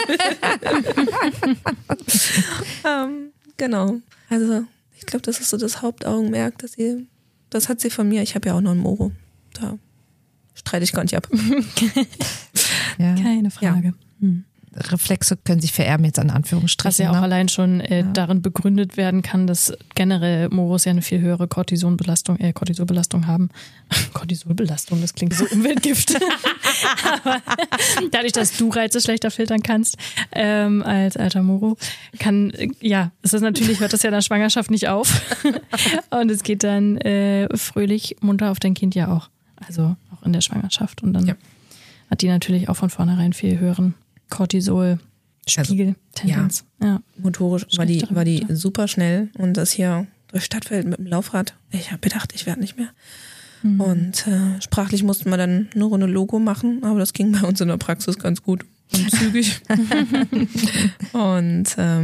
Genau, also ich glaube, das ist so das Hauptaugenmerk, das hat sie von mir, ich habe ja auch noch einen Moro, da streite ich gar nicht ab. Ja. Keine Frage. Ja. Reflexe können sich vererben, jetzt an Anführungsstrichen. Was ja auch allein schon darin begründet werden kann, dass generell Moros ja eine viel höhere Cortisolbelastung haben. Cortisolbelastung, das klingt so Umweltgift. Aber dadurch, dass du Reize schlechter filtern kannst als alter Moro, hört das ja in der Schwangerschaft nicht auf. Und es geht dann fröhlich munter auf dein Kind ja auch. Also auch in der Schwangerschaft. Und dann hat die natürlich auch von vornherein viel höheren Cortisol-Spiegel, Tendenz. Ja. Motorisch war die super schnell und das hier durch Stadtfeld mit dem Laufrad. Ich habe gedacht, ich werde nicht mehr. Und sprachlich mussten wir dann eine Runde Logo machen, aber das ging bei uns in der Praxis ganz gut und zügig. Und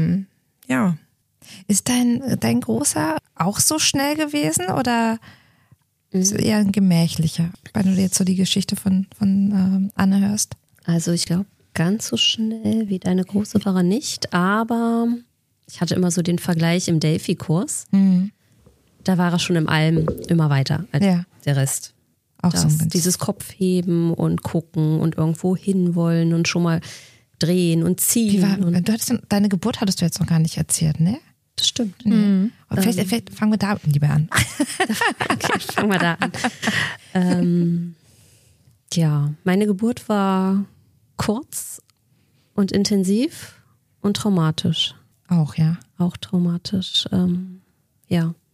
Ist dein Großer auch so schnell gewesen oder ist er eher ein gemächlicher, wenn du jetzt so die Geschichte von Anne hörst? Also ich glaube, ganz so schnell wie deine Große war er nicht, aber ich hatte immer so den Vergleich im Delphi-Kurs. Da war er schon im Allem immer weiter als der Rest. Auch so dieses Kopfheben und gucken und irgendwo hinwollen und schon mal drehen und ziehen. Deine Geburt hattest du jetzt noch gar nicht erzählt, ne? Das stimmt. Vielleicht fangen wir da lieber an. Okay, fangen wir da an. Meine Geburt war kurz und intensiv und traumatisch. Auch, ja. Auch traumatisch.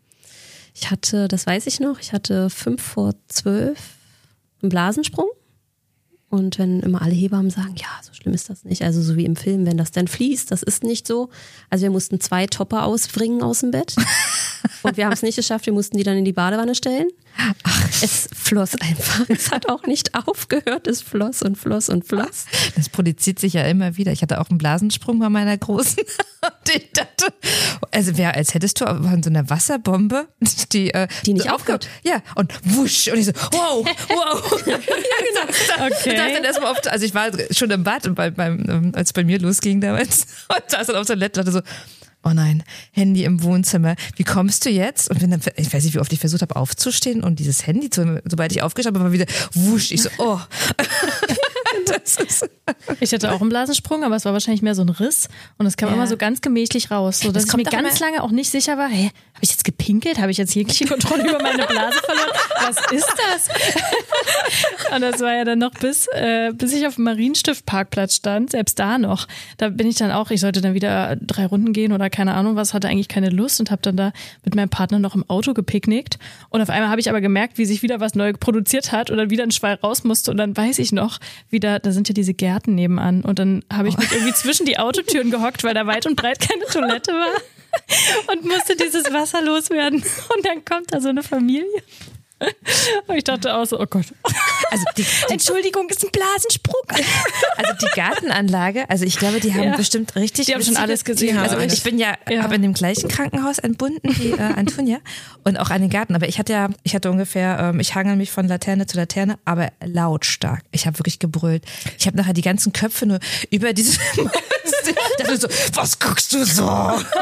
Ich hatte, das weiß ich noch, ich hatte 5:12 einen Blasensprung. Und wenn immer alle Hebammen sagen, ja, so schlimm ist das nicht. Also so wie im Film, wenn das dann fließt, das ist nicht so. Also wir mussten 2 Topper ausbringen aus dem Bett. Und wir haben es nicht geschafft, wir mussten die dann in die Badewanne stellen. Ach, es floss einfach. Es hat auch nicht aufgehört, es floss und floss und floss. Das produziert sich ja immer wieder. Ich hatte auch einen Blasensprung bei meiner Großen. Und ich dachte, also als hättest du von so einer Wasserbombe, die nicht so aufhört. Ja, und wusch. Und ich so, wow. Ja, genau. Okay. Ich dachte dann erstmal oft, also ich war schon im Bad, als es bei mir losging damals, und saß dann auf der Toilette und dachte so, oh nein, Handy im Wohnzimmer. Wie kommst du jetzt? Und bin dann, ich weiß nicht, wie oft ich versucht habe aufzustehen und dieses Handy, sobald ich aufgestanden habe, war wieder wusch. Ich so, oh. Ich hatte auch einen Blasensprung, aber es war wahrscheinlich mehr so ein Riss und es kam immer so ganz gemächlich raus, so dass ich mir ganz lange auch nicht sicher war, habe ich jetzt gepinkelt? Habe ich jetzt jegliche Kontrolle über meine Blase verloren? Was ist das? Und das war ja dann noch bis ich auf dem Marienstift-Parkplatz stand, selbst da noch. Da bin ich dann auch, ich sollte dann wieder 3 Runden gehen oder keine Ahnung was, hatte eigentlich keine Lust und habe dann da mit meinem Partner noch im Auto gepicknickt und auf einmal habe ich aber gemerkt, wie sich wieder was neu produziert hat und dann wieder ein Schwall raus musste und dann weiß ich noch, da sind ja diese Gärten nebenan und dann habe ich mich irgendwie zwischen die Autotüren gehockt, weil da weit und breit keine Toilette war und musste dieses Wasser loswerden und dann kommt da so eine Familie. Und ich dachte auch so, oh Gott. Also Entschuldigung, ist ein Blasensprung. Also die Gartenanlage, also ich glaube, die haben bestimmt richtig. Die haben schon alles gesehen. Also ich bin habe in dem gleichen Krankenhaus entbunden wie Antonia und auch an den Garten. Aber ich hatte ungefähr, ich hangel mich von Laterne zu Laterne, aber lautstark. Ich habe wirklich gebrüllt. Ich habe nachher die ganzen Köpfe nur über diese. Ich dachte so, was guckst du so?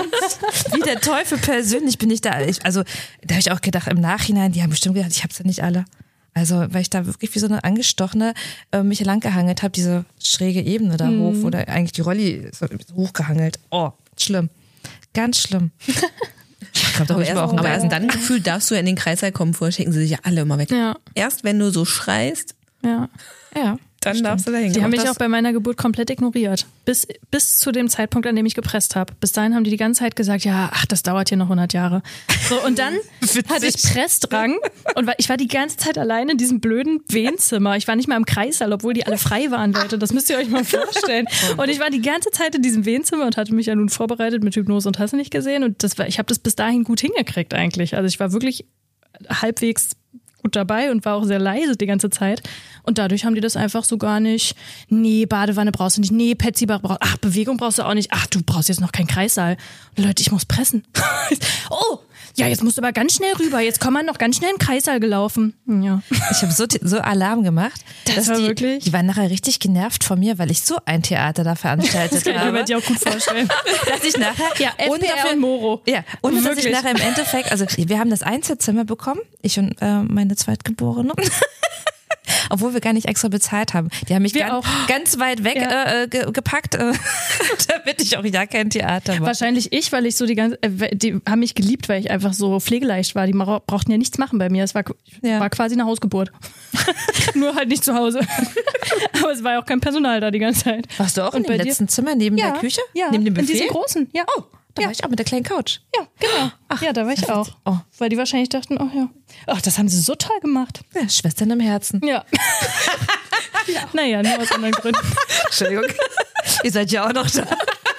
Wie der Teufel persönlich bin ich da. Da habe ich auch gedacht, im Nachhinein, die haben bestimmt gedacht, ich hab's ja nicht alle. Also, weil ich da wirklich wie so eine Angestochene mich langgehangelt habe, diese schräge Ebene da hoch, wo da eigentlich die Rolli so hochgehangelt. Oh, schlimm. Ganz schlimm. Ich glaube, aber erst dann Gefühl darfst du ja in den Kreißsaal kommen, vorher schicken sie sich ja alle immer weg. Ja. Erst wenn du so schreist, ja. dann darfst du da hingehen. Die haben mich auch bei meiner Geburt komplett ignoriert. Bis zu dem Zeitpunkt, an dem ich gepresst habe. Bis dahin haben die ganze Zeit gesagt, ja, das dauert hier noch 100 Jahre. So, und dann hatte ich Pressdrang und ich war die ganze Zeit allein in diesem blöden Wehenzimmer. Ich war nicht mal im Kreissaal, obwohl die alle frei waren, Leute. Das müsst ihr euch mal vorstellen. Und ich war die ganze Zeit in diesem Wehenzimmer und hatte mich ja nun vorbereitet mit Hypnose und hast du nicht gesehen. Und ich habe das bis dahin gut hingekriegt eigentlich. Also ich war wirklich halbwegs gut dabei und war auch sehr leise die ganze Zeit. Und dadurch haben die das einfach so gar nicht. Nee, Badewanne brauchst du nicht. Nee, Petsybach brauchst du. Ach, Bewegung brauchst du auch nicht. Ach, du brauchst jetzt noch keinen Kreissaal. Und Leute, ich muss pressen. Oh, ja, jetzt musst du aber ganz schnell rüber. Jetzt kommt man noch ganz schnell in den Kreissaal gelaufen. Ja. Ich habe so Alarm gemacht. Das war wirklich. Die waren nachher richtig genervt von mir, weil ich so ein Theater da veranstaltet habe. Das kann ich mir dir auch gut vorstellen. Dass ich nachher, ja, FPR und Moro. Ja, und dass ich nachher im Endeffekt, also wir haben das Einzelzimmer bekommen, ich und meine Zweitgeborene. Obwohl wir gar nicht extra bezahlt haben. Die haben mich ganz weit weg gepackt, damit ich auch ja kein Theater mache. Wahrscheinlich weil ich so die haben mich geliebt, weil ich einfach so pflegeleicht war. Die brauchten ja nichts machen bei mir. Es war quasi eine Hausgeburt. Nur halt nicht zu Hause. Aber es war ja auch kein Personal da die ganze Zeit. Warst du auch in dem letzten Zimmer neben der Küche? Ja, neben dem Buffet? In diesem großen, ja. Oh. Da war ich auch mit der kleinen Couch. Ja, genau. Ach, ja, da war ich auch. Oh. Weil die wahrscheinlich dachten, ach, das haben sie so toll gemacht. Ja, Schwestern im Herzen. Ja. Naja, nur aus anderen Gründen. Entschuldigung. Ihr seid ja auch noch da.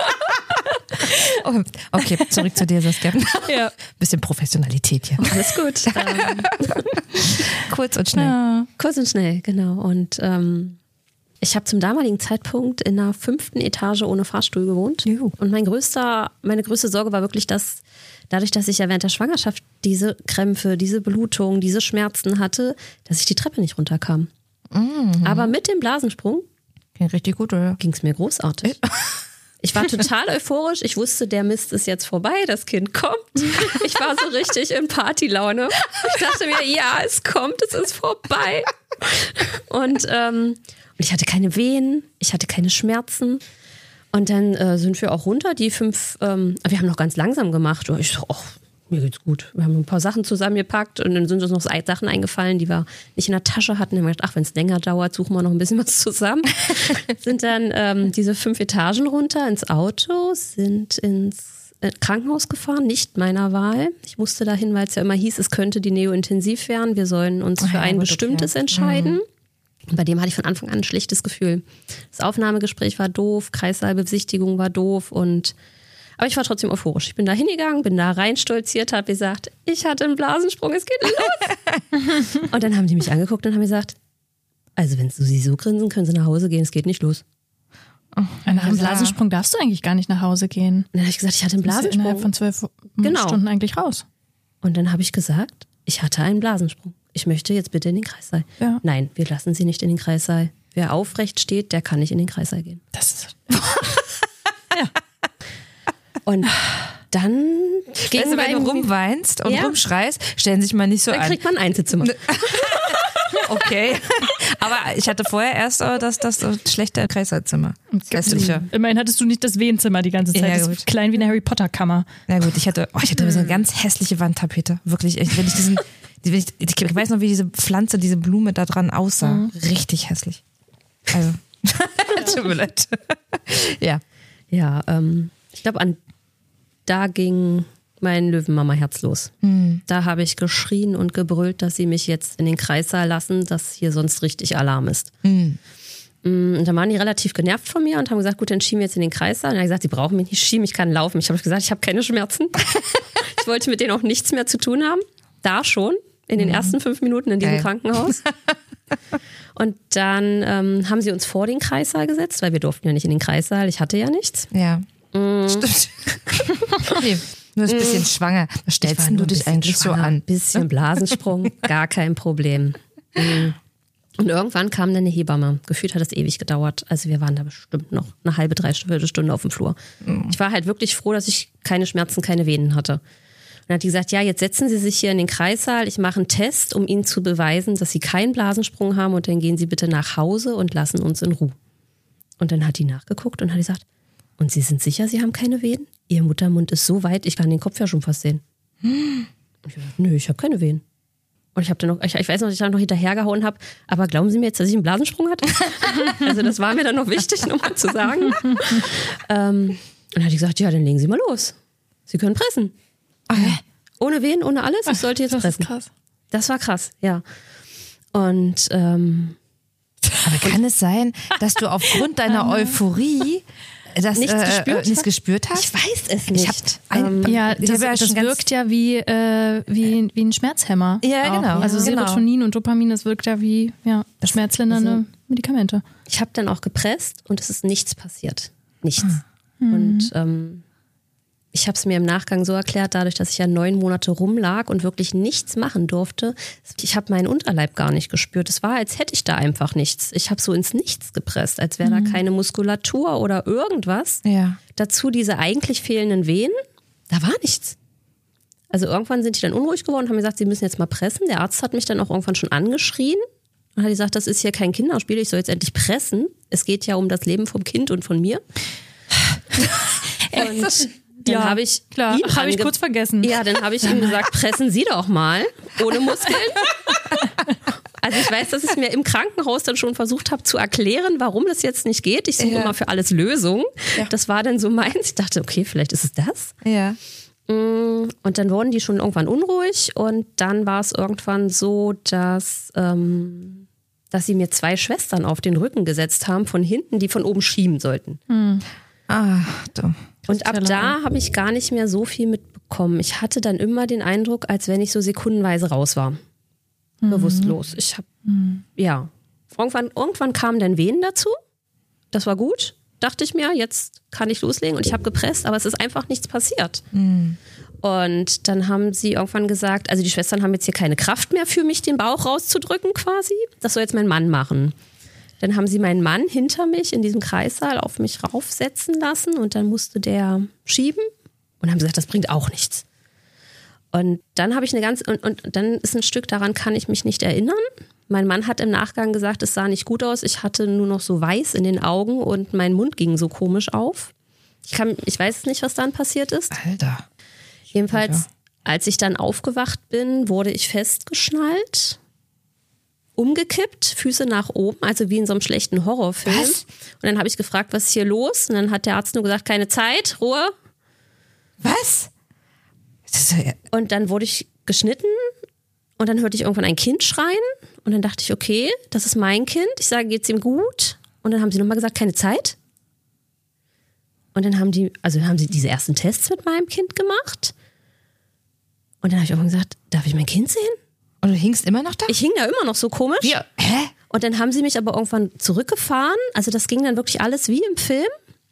Oh, okay, zurück zu dir, Saskia. Ja. Bisschen Professionalität hier. Alles gut. Kurz und schnell. Ja. Kurz und schnell, genau. Und ich habe zum damaligen Zeitpunkt in der 5. Etage ohne Fahrstuhl gewohnt. Juhu. Und meine größte Sorge war wirklich, dass dadurch, dass ich ja während der Schwangerschaft diese Krämpfe, diese Blutung, diese Schmerzen hatte, dass ich die Treppe nicht runterkam. Mhm. Aber mit dem Blasensprung ging richtig gut, oder? Ging es mir großartig. Ich war total euphorisch. Ich wusste, der Mist ist jetzt vorbei, das Kind kommt. Ich war so richtig in Partylaune. Ich dachte mir, ja, es kommt, es ist vorbei. Und ich hatte keine Wehen, ich hatte keine Schmerzen. Und dann sind wir auch runter, die 5, wir haben noch ganz langsam gemacht. Und ich so, mir geht's gut. Wir haben ein paar Sachen zusammengepackt und dann sind uns noch Sachen eingefallen, die wir nicht in der Tasche hatten. Wir haben gedacht, wenn es länger dauert, suchen wir noch ein bisschen was zusammen. Sind dann diese 5 Etagen runter ins Auto, sind ins Krankenhaus gefahren, nicht meiner Wahl. Ich musste dahin, weil es ja immer hieß, es könnte die Neo-Intensiv werden. Wir sollen uns für ein bestimmtes entscheiden. Und bei dem hatte ich von Anfang an ein schlechtes Gefühl. Das Aufnahmegespräch war doof, Kreissaalbesichtigung war doof aber ich war trotzdem euphorisch. Ich bin da hingegangen, bin da reinstolziert, habe gesagt, ich hatte einen Blasensprung, es geht los. Und dann haben die mich angeguckt und haben gesagt, also wenn Sie so grinsen, können Sie nach Hause gehen, es geht nicht los. Nach einem Blasensprung darfst du eigentlich gar nicht nach Hause gehen. Und dann habe ich gesagt, ich hatte einen Blasensprung. Innerhalb von 12 Stunden eigentlich raus. Und dann habe ich gesagt, ich hatte einen Blasensprung. Ich möchte jetzt bitte in den Kreissaal. Ja. Nein, wir lassen Sie nicht in den Kreissaal. Wer aufrecht steht, der kann nicht in den Kreissaal gehen. Das ist Und dann ging Also, wenn du rumweinst und rumschreist, stellen sich mal nicht so dann an. kriegt man ein Einzelzimmer. Okay. Aber ich hatte vorher erst das schlechte Kreissaalzimmer. Hässliche. Immerhin hattest du nicht das Wehenzimmer die ganze Zeit. Ja, das gut. ist klein wie eine Harry Potter Kammer. Na gut, ich hatte so eine ganz hässliche Wandtapete. Wirklich. Ich weiß noch, wie diese Pflanze, diese Blume da dran aussah. Richtig hässlich. Also. Tut mir leid. Ja. Ja, ich glaube, da ging mein Löwenmama-Herz los. Da habe ich geschrien und gebrüllt, dass sie mich jetzt in den Kreissaal lassen, dass hier sonst richtig Alarm ist. Und dann waren die relativ genervt von mir und haben gesagt, gut, dann schieben wir jetzt in den Kreissaal. Und er hat gesagt, sie brauchen mich nicht schieben, ich kann laufen. Ich habe gesagt, ich habe keine Schmerzen. Ich wollte mit denen auch nichts mehr zu tun haben. Da schon, in den ersten 5 Minuten in diesem Krankenhaus. Und dann haben sie uns vor den Kreissaal gesetzt, weil wir durften ja nicht in den Kreissaal. Ich hatte ja nichts. Ja. Stimmt. Okay. Nur ein bisschen schwanger. Was stellst du dich eigentlich so an? Ein bisschen Blasensprung, gar kein Problem. Und irgendwann kam dann eine Hebamme. Gefühlt hat es ewig gedauert. Also wir waren da bestimmt noch eine halbe, 3 Stunden auf dem Flur. Ich war halt wirklich froh, dass ich keine Schmerzen, keine Venen hatte. Und dann hat die gesagt, ja, jetzt setzen Sie sich hier in den Kreissaal. Ich mache einen Test, um Ihnen zu beweisen, dass Sie keinen Blasensprung haben. Und dann gehen Sie bitte nach Hause und lassen uns in Ruhe. Und dann hat die nachgeguckt und hat gesagt, und Sie sind sicher, Sie haben keine Venen? Ihr Muttermund ist so weit, ich kann den Kopf ja schon fast sehen. Und ich habe gesagt, nö, ich habe keine Venen. Und ich habe dann noch, ich weiß noch, dass ich dann noch hinterhergehauen habe, aber glauben Sie mir jetzt, dass ich einen Blasensprung hatte? Also das war mir dann noch wichtig, nochmal zu sagen. Und dann hat die gesagt, ja, dann legen Sie mal los. Sie können pressen. Ohne Venen, ohne alles, ich sollte jetzt pressen. Das ist krass. Das war krass, ja. Und aber kann es sein, dass du aufgrund deiner Euphorie das nichts gespürt hast? ich weiß es nicht. Das wirkt ja wie ein Schmerzhämmer. Ja, genau. Auch. Also Serotonin und Dopamin, das wirkt ja wie schmerzlindernde Medikamente. Ich habe dann auch gepresst und es ist nichts passiert. Nichts. Und ich habe es mir im Nachgang so erklärt, dadurch, dass ich ja 9 Monate rumlag und wirklich nichts machen durfte. Ich habe meinen Unterleib gar nicht gespürt. Es war, als hätte ich da einfach nichts. Ich habe so ins Nichts gepresst, als wäre da keine Muskulatur oder irgendwas. Ja. Dazu diese eigentlich fehlenden Venen, da war nichts. Also irgendwann sind die dann unruhig geworden und haben gesagt, sie müssen jetzt mal pressen. Der Arzt hat mich dann auch irgendwann schon angeschrien und hat gesagt, das ist hier kein Kinderspiel, ich soll jetzt endlich pressen. Es geht ja um das Leben vom Kind und von mir. Und dann habe ich habe ich kurz vergessen. Ja, dann habe ich ihm gesagt, pressen Sie doch mal, ohne Muskeln. Also ich weiß, dass ich mir im Krankenhaus dann schon versucht habe zu erklären, warum das jetzt nicht geht. Ich suche immer für alles Lösungen. Ja. Das war dann so meins. Ich dachte, okay, vielleicht ist es das. Ja. Und dann wurden die schon irgendwann unruhig und dann war es irgendwann so, dass sie mir 2 Schwestern auf den Rücken gesetzt haben von hinten, die von oben schieben sollten. Du. Und ab da habe ich gar nicht mehr so viel mitbekommen. Ich hatte dann immer den Eindruck, als wenn ich so sekundenweise raus war. Bewusstlos. Ich habe, Irgendwann kamen dann Venen dazu. Das war gut. Dachte ich mir, jetzt kann ich loslegen. Und ich habe gepresst, aber es ist einfach nichts passiert. Und dann haben sie irgendwann gesagt, also die Schwestern haben jetzt hier keine Kraft mehr für mich, den Bauch rauszudrücken quasi. Das soll jetzt mein Mann machen. Dann haben sie meinen Mann hinter mich in diesem Kreissaal auf mich raufsetzen lassen und dann musste der schieben und haben gesagt, das bringt auch nichts. Und dann habe ich und dann ist ein Stück, daran kann ich mich nicht erinnern. Mein Mann hat im Nachgang gesagt, es sah nicht gut aus. Ich hatte nur noch so weiß in den Augen und mein Mund ging so komisch auf. Ich weiß nicht, was dann passiert ist. Alter. Jedenfalls, als ich dann aufgewacht bin, wurde ich festgeschnallt. Umgekippt, Füße nach oben, also wie in so einem schlechten Horrorfilm. Was? Und dann habe ich gefragt, was ist hier los? Und dann hat der Arzt nur gesagt, keine Zeit, Ruhe. Was? Das ist ja, Und dann wurde ich geschnitten und dann hörte ich irgendwann ein Kind schreien und dann dachte ich, okay, das ist mein Kind. Ich sage, geht's ihm gut? Und dann haben sie nochmal gesagt, keine Zeit. Und dann haben sie diese ersten Tests mit meinem Kind gemacht. Und dann habe ich irgendwann gesagt, darf ich mein Kind sehen? und du hingst immer noch da? Ich hing da immer noch so komisch. Hä? Und dann haben sie mich aber irgendwann zurückgefahren. Also das ging dann wirklich alles wie im Film.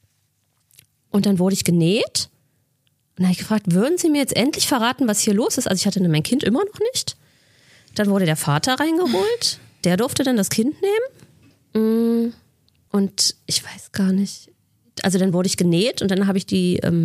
Und dann wurde ich genäht. Und dann habe ich gefragt, würden Sie mir jetzt endlich verraten, was hier los ist? Also ich hatte mein Kind immer noch nicht. Dann wurde der Vater reingeholt. Der durfte dann das Kind nehmen. Und ich weiß gar nicht. Also dann wurde ich genäht und dann habe ich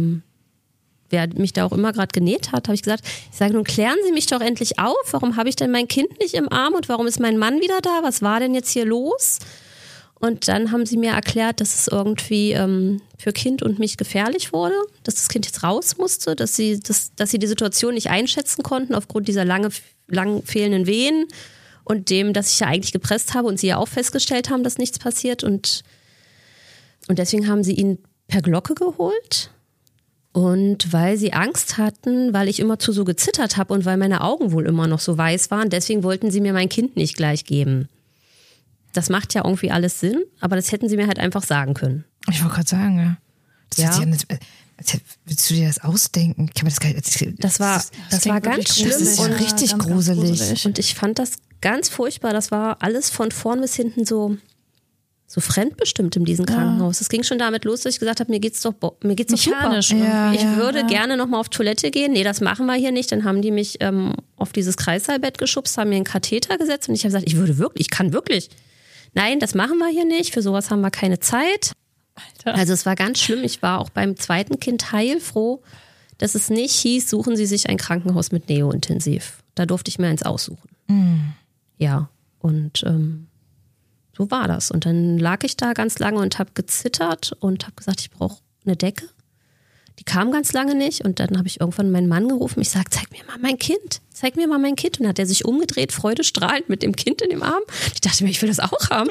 wer mich da auch immer gerade genäht hat, habe ich gesagt, ich sage, nun klären Sie mich doch endlich auf. Warum habe ich denn mein Kind nicht im Arm und warum ist mein Mann wieder da? Was war denn jetzt hier los? Und dann haben sie mir erklärt, dass es irgendwie für Kind und mich gefährlich wurde, dass das Kind jetzt raus musste, dass sie die Situation nicht einschätzen konnten aufgrund dieser lang fehlenden Wehen und dem, dass ich ja eigentlich gepresst habe und sie ja auch festgestellt haben, dass nichts passiert. Und deswegen haben sie ihn per Glocke geholt. Und weil sie Angst hatten, weil ich immer zu so gezittert habe und weil meine Augen wohl immer noch so weiß waren, deswegen wollten sie mir mein Kind nicht gleich geben. Das macht ja irgendwie alles Sinn, aber das hätten sie mir halt einfach sagen können. Ich wollte gerade sagen, ja. Ja. Willst du dir das ausdenken? Kann man das gar nicht, Das war ganz schlimm. Das ist ja richtig gruselig. Und ich fand das ganz furchtbar. Das war alles von vorn bis hinten so fremdbestimmt in diesem Krankenhaus. Es ging schon damit los, dass ich gesagt habe, mir geht's doch super. Ja, Ich würde gerne noch mal auf Toilette gehen. Nee, das machen wir hier nicht. Dann haben die mich auf dieses Kreissaalbett geschubst, haben mir einen Katheter gesetzt und ich habe gesagt, ich kann wirklich. Nein, das machen wir hier nicht. Für sowas haben wir keine Zeit. Alter. Also es war ganz schlimm. Ich war auch beim zweiten Kind heilfroh, dass es nicht hieß, suchen Sie sich ein Krankenhaus mit Neointensiv. Da durfte ich mir eins aussuchen. Ja, und so war das. Und dann lag ich da ganz lange und habe gezittert und habe gesagt, ich brauche eine Decke. Die kam ganz lange nicht und dann habe ich irgendwann meinen Mann gerufen. Ich sage, zeig mir mal mein Kind. Und dann hat er sich umgedreht, freudestrahlend mit dem Kind in dem Arm. Ich dachte mir, ich will das auch haben.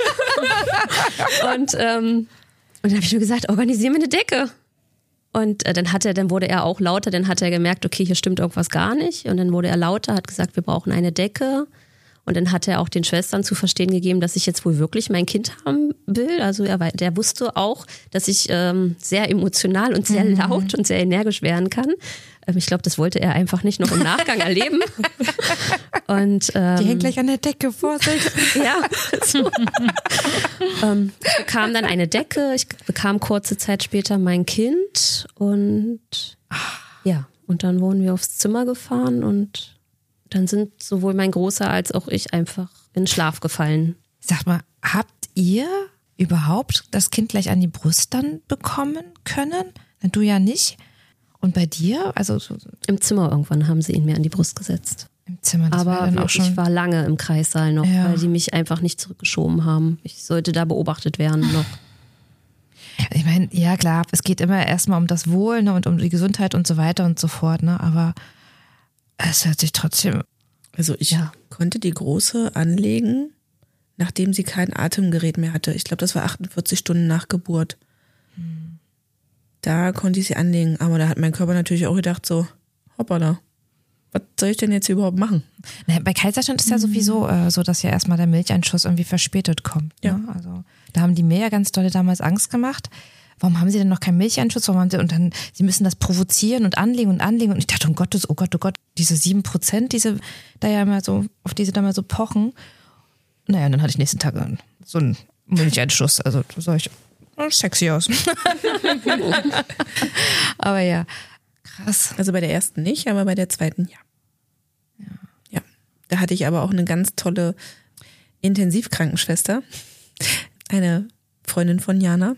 Und dann habe ich nur gesagt, organisier mir eine Decke. Und dann wurde er auch lauter, dann hat er gemerkt, okay, hier stimmt irgendwas gar nicht. Und dann wurde er lauter, hat gesagt, wir brauchen eine Decke. Und dann hat er auch den Schwestern zu verstehen gegeben, dass ich jetzt wohl wirklich mein Kind haben will. Also der wusste auch, dass ich sehr emotional und sehr laut und sehr energisch werden kann. Ich glaube, das wollte er einfach nicht noch im Nachgang erleben. Und, die hängt gleich an der Decke, Vorsicht. Ja. So. Ich bekam dann eine Decke. Ich bekam kurze Zeit später mein Kind. Und ja, und dann wurden wir aufs Zimmer gefahren und dann sind sowohl mein Großer als auch ich einfach in Schlaf gefallen. Sag mal, habt ihr überhaupt das Kind gleich an die Brust dann bekommen können? Du ja nicht. Und bei dir? Also im Zimmer irgendwann haben sie ihn mir an die Brust gesetzt. Im Zimmer, das aber war dann auch schon. Ich war lange im Kreissaal noch, Ja. weil die mich einfach nicht zurückgeschoben haben. Ich sollte da beobachtet werden noch. Ich meine, ja klar, es geht immer erstmal um das Wohl, ne, und um die Gesundheit und so weiter und so fort, ne? Aber es hört sich trotzdem. Also ich konnte die Große anlegen, nachdem sie kein Atemgerät mehr hatte. Ich glaube, das war 48 Stunden nach Geburt. Da konnte ich sie anlegen, aber da hat mein Körper natürlich auch gedacht so, hoppala, was soll ich denn jetzt hier überhaupt machen? Naja, bei Kaiserschnitt ist ja sowieso so, dass ja erstmal der Milcheinschuss irgendwie verspätet kommt. Ne? Ja. Also da haben die mir ja ganz doll damals Angst gemacht. Warum haben sie denn noch keinen Milcheinschuss? Sie müssen das provozieren und anlegen. Und ich dachte, oh Gott, diese 7%, auf die sie da mal so pochen. Naja, und dann hatte ich nächsten Tag so einen Milcheinschuss. Also da sah ich sexy aus. Aber ja, krass. Also bei der ersten nicht, aber bei der zweiten ja. Da hatte ich aber auch eine ganz tolle Intensivkrankenschwester. Eine Freundin von Jana,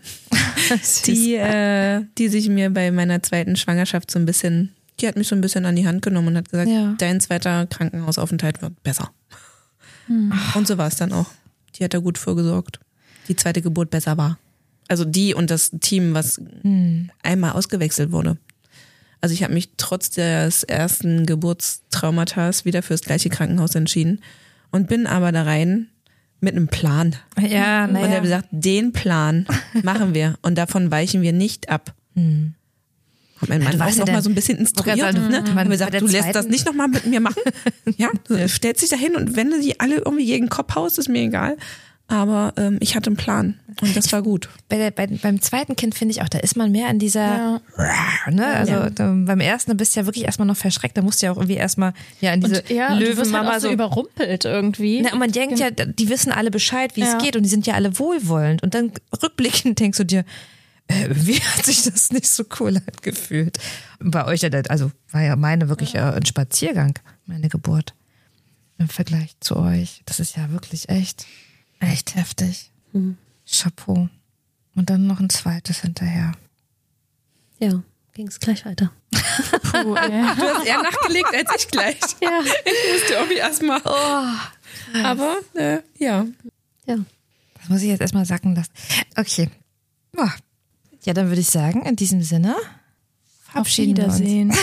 die sich mir bei meiner zweiten Schwangerschaft die hat mich so ein bisschen an die Hand genommen und hat gesagt, dein zweiter Krankenhausaufenthalt wird besser. Und so war es dann auch. Die hat da gut vorgesorgt. Die zweite Geburt besser war. Also die und das Team, was einmal ausgewechselt wurde. Also ich habe mich trotz des ersten Geburtstraumatas wieder fürs gleiche Krankenhaus entschieden und bin aber da rein mit einem Plan. Ja, Und er hat gesagt, den Plan machen wir und davon weichen wir nicht ab. Hat mein Mann auch noch mal so ein bisschen instruiert. Haben gesagt, du lässt das nicht nochmal mit mir machen. Ja, du stellst dich da hin und wenn du die alle irgendwie gegen den Kopf haust, ist mir egal. Aber ich hatte einen Plan und das war gut. Beim zweiten Kind finde ich auch, da ist man mehr in dieser, ne? Also beim ersten bist du ja wirklich erstmal noch verschreckt, da musst du ja auch irgendwie erstmal in diese Löwenmama halt so überrumpelt irgendwie. Na, und man denkt ja, die wissen alle Bescheid, wie es geht und die sind ja alle wohlwollend und dann rückblickend denkst du dir, wie hat sich das nicht so cool angefühlt? Bei euch, also war ja meine wirklich ein Spaziergang, meine Geburt im Vergleich zu euch. Das ist ja wirklich echt heftig. Chapeau. Und dann noch ein zweites hinterher. Ja, ging es gleich weiter. Puh, ey. Du hast eher nachgelegt als ich gleich. Ja. Ich musste irgendwie erstmal. Aber, ja. Das muss ich jetzt erstmal sacken lassen. Okay. Boah. Ja, dann würde ich sagen, in diesem Sinne, verabschieden wir uns.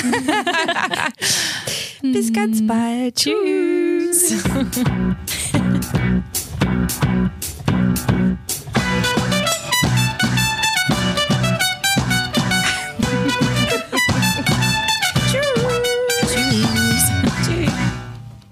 Bis ganz bald. Tschüss.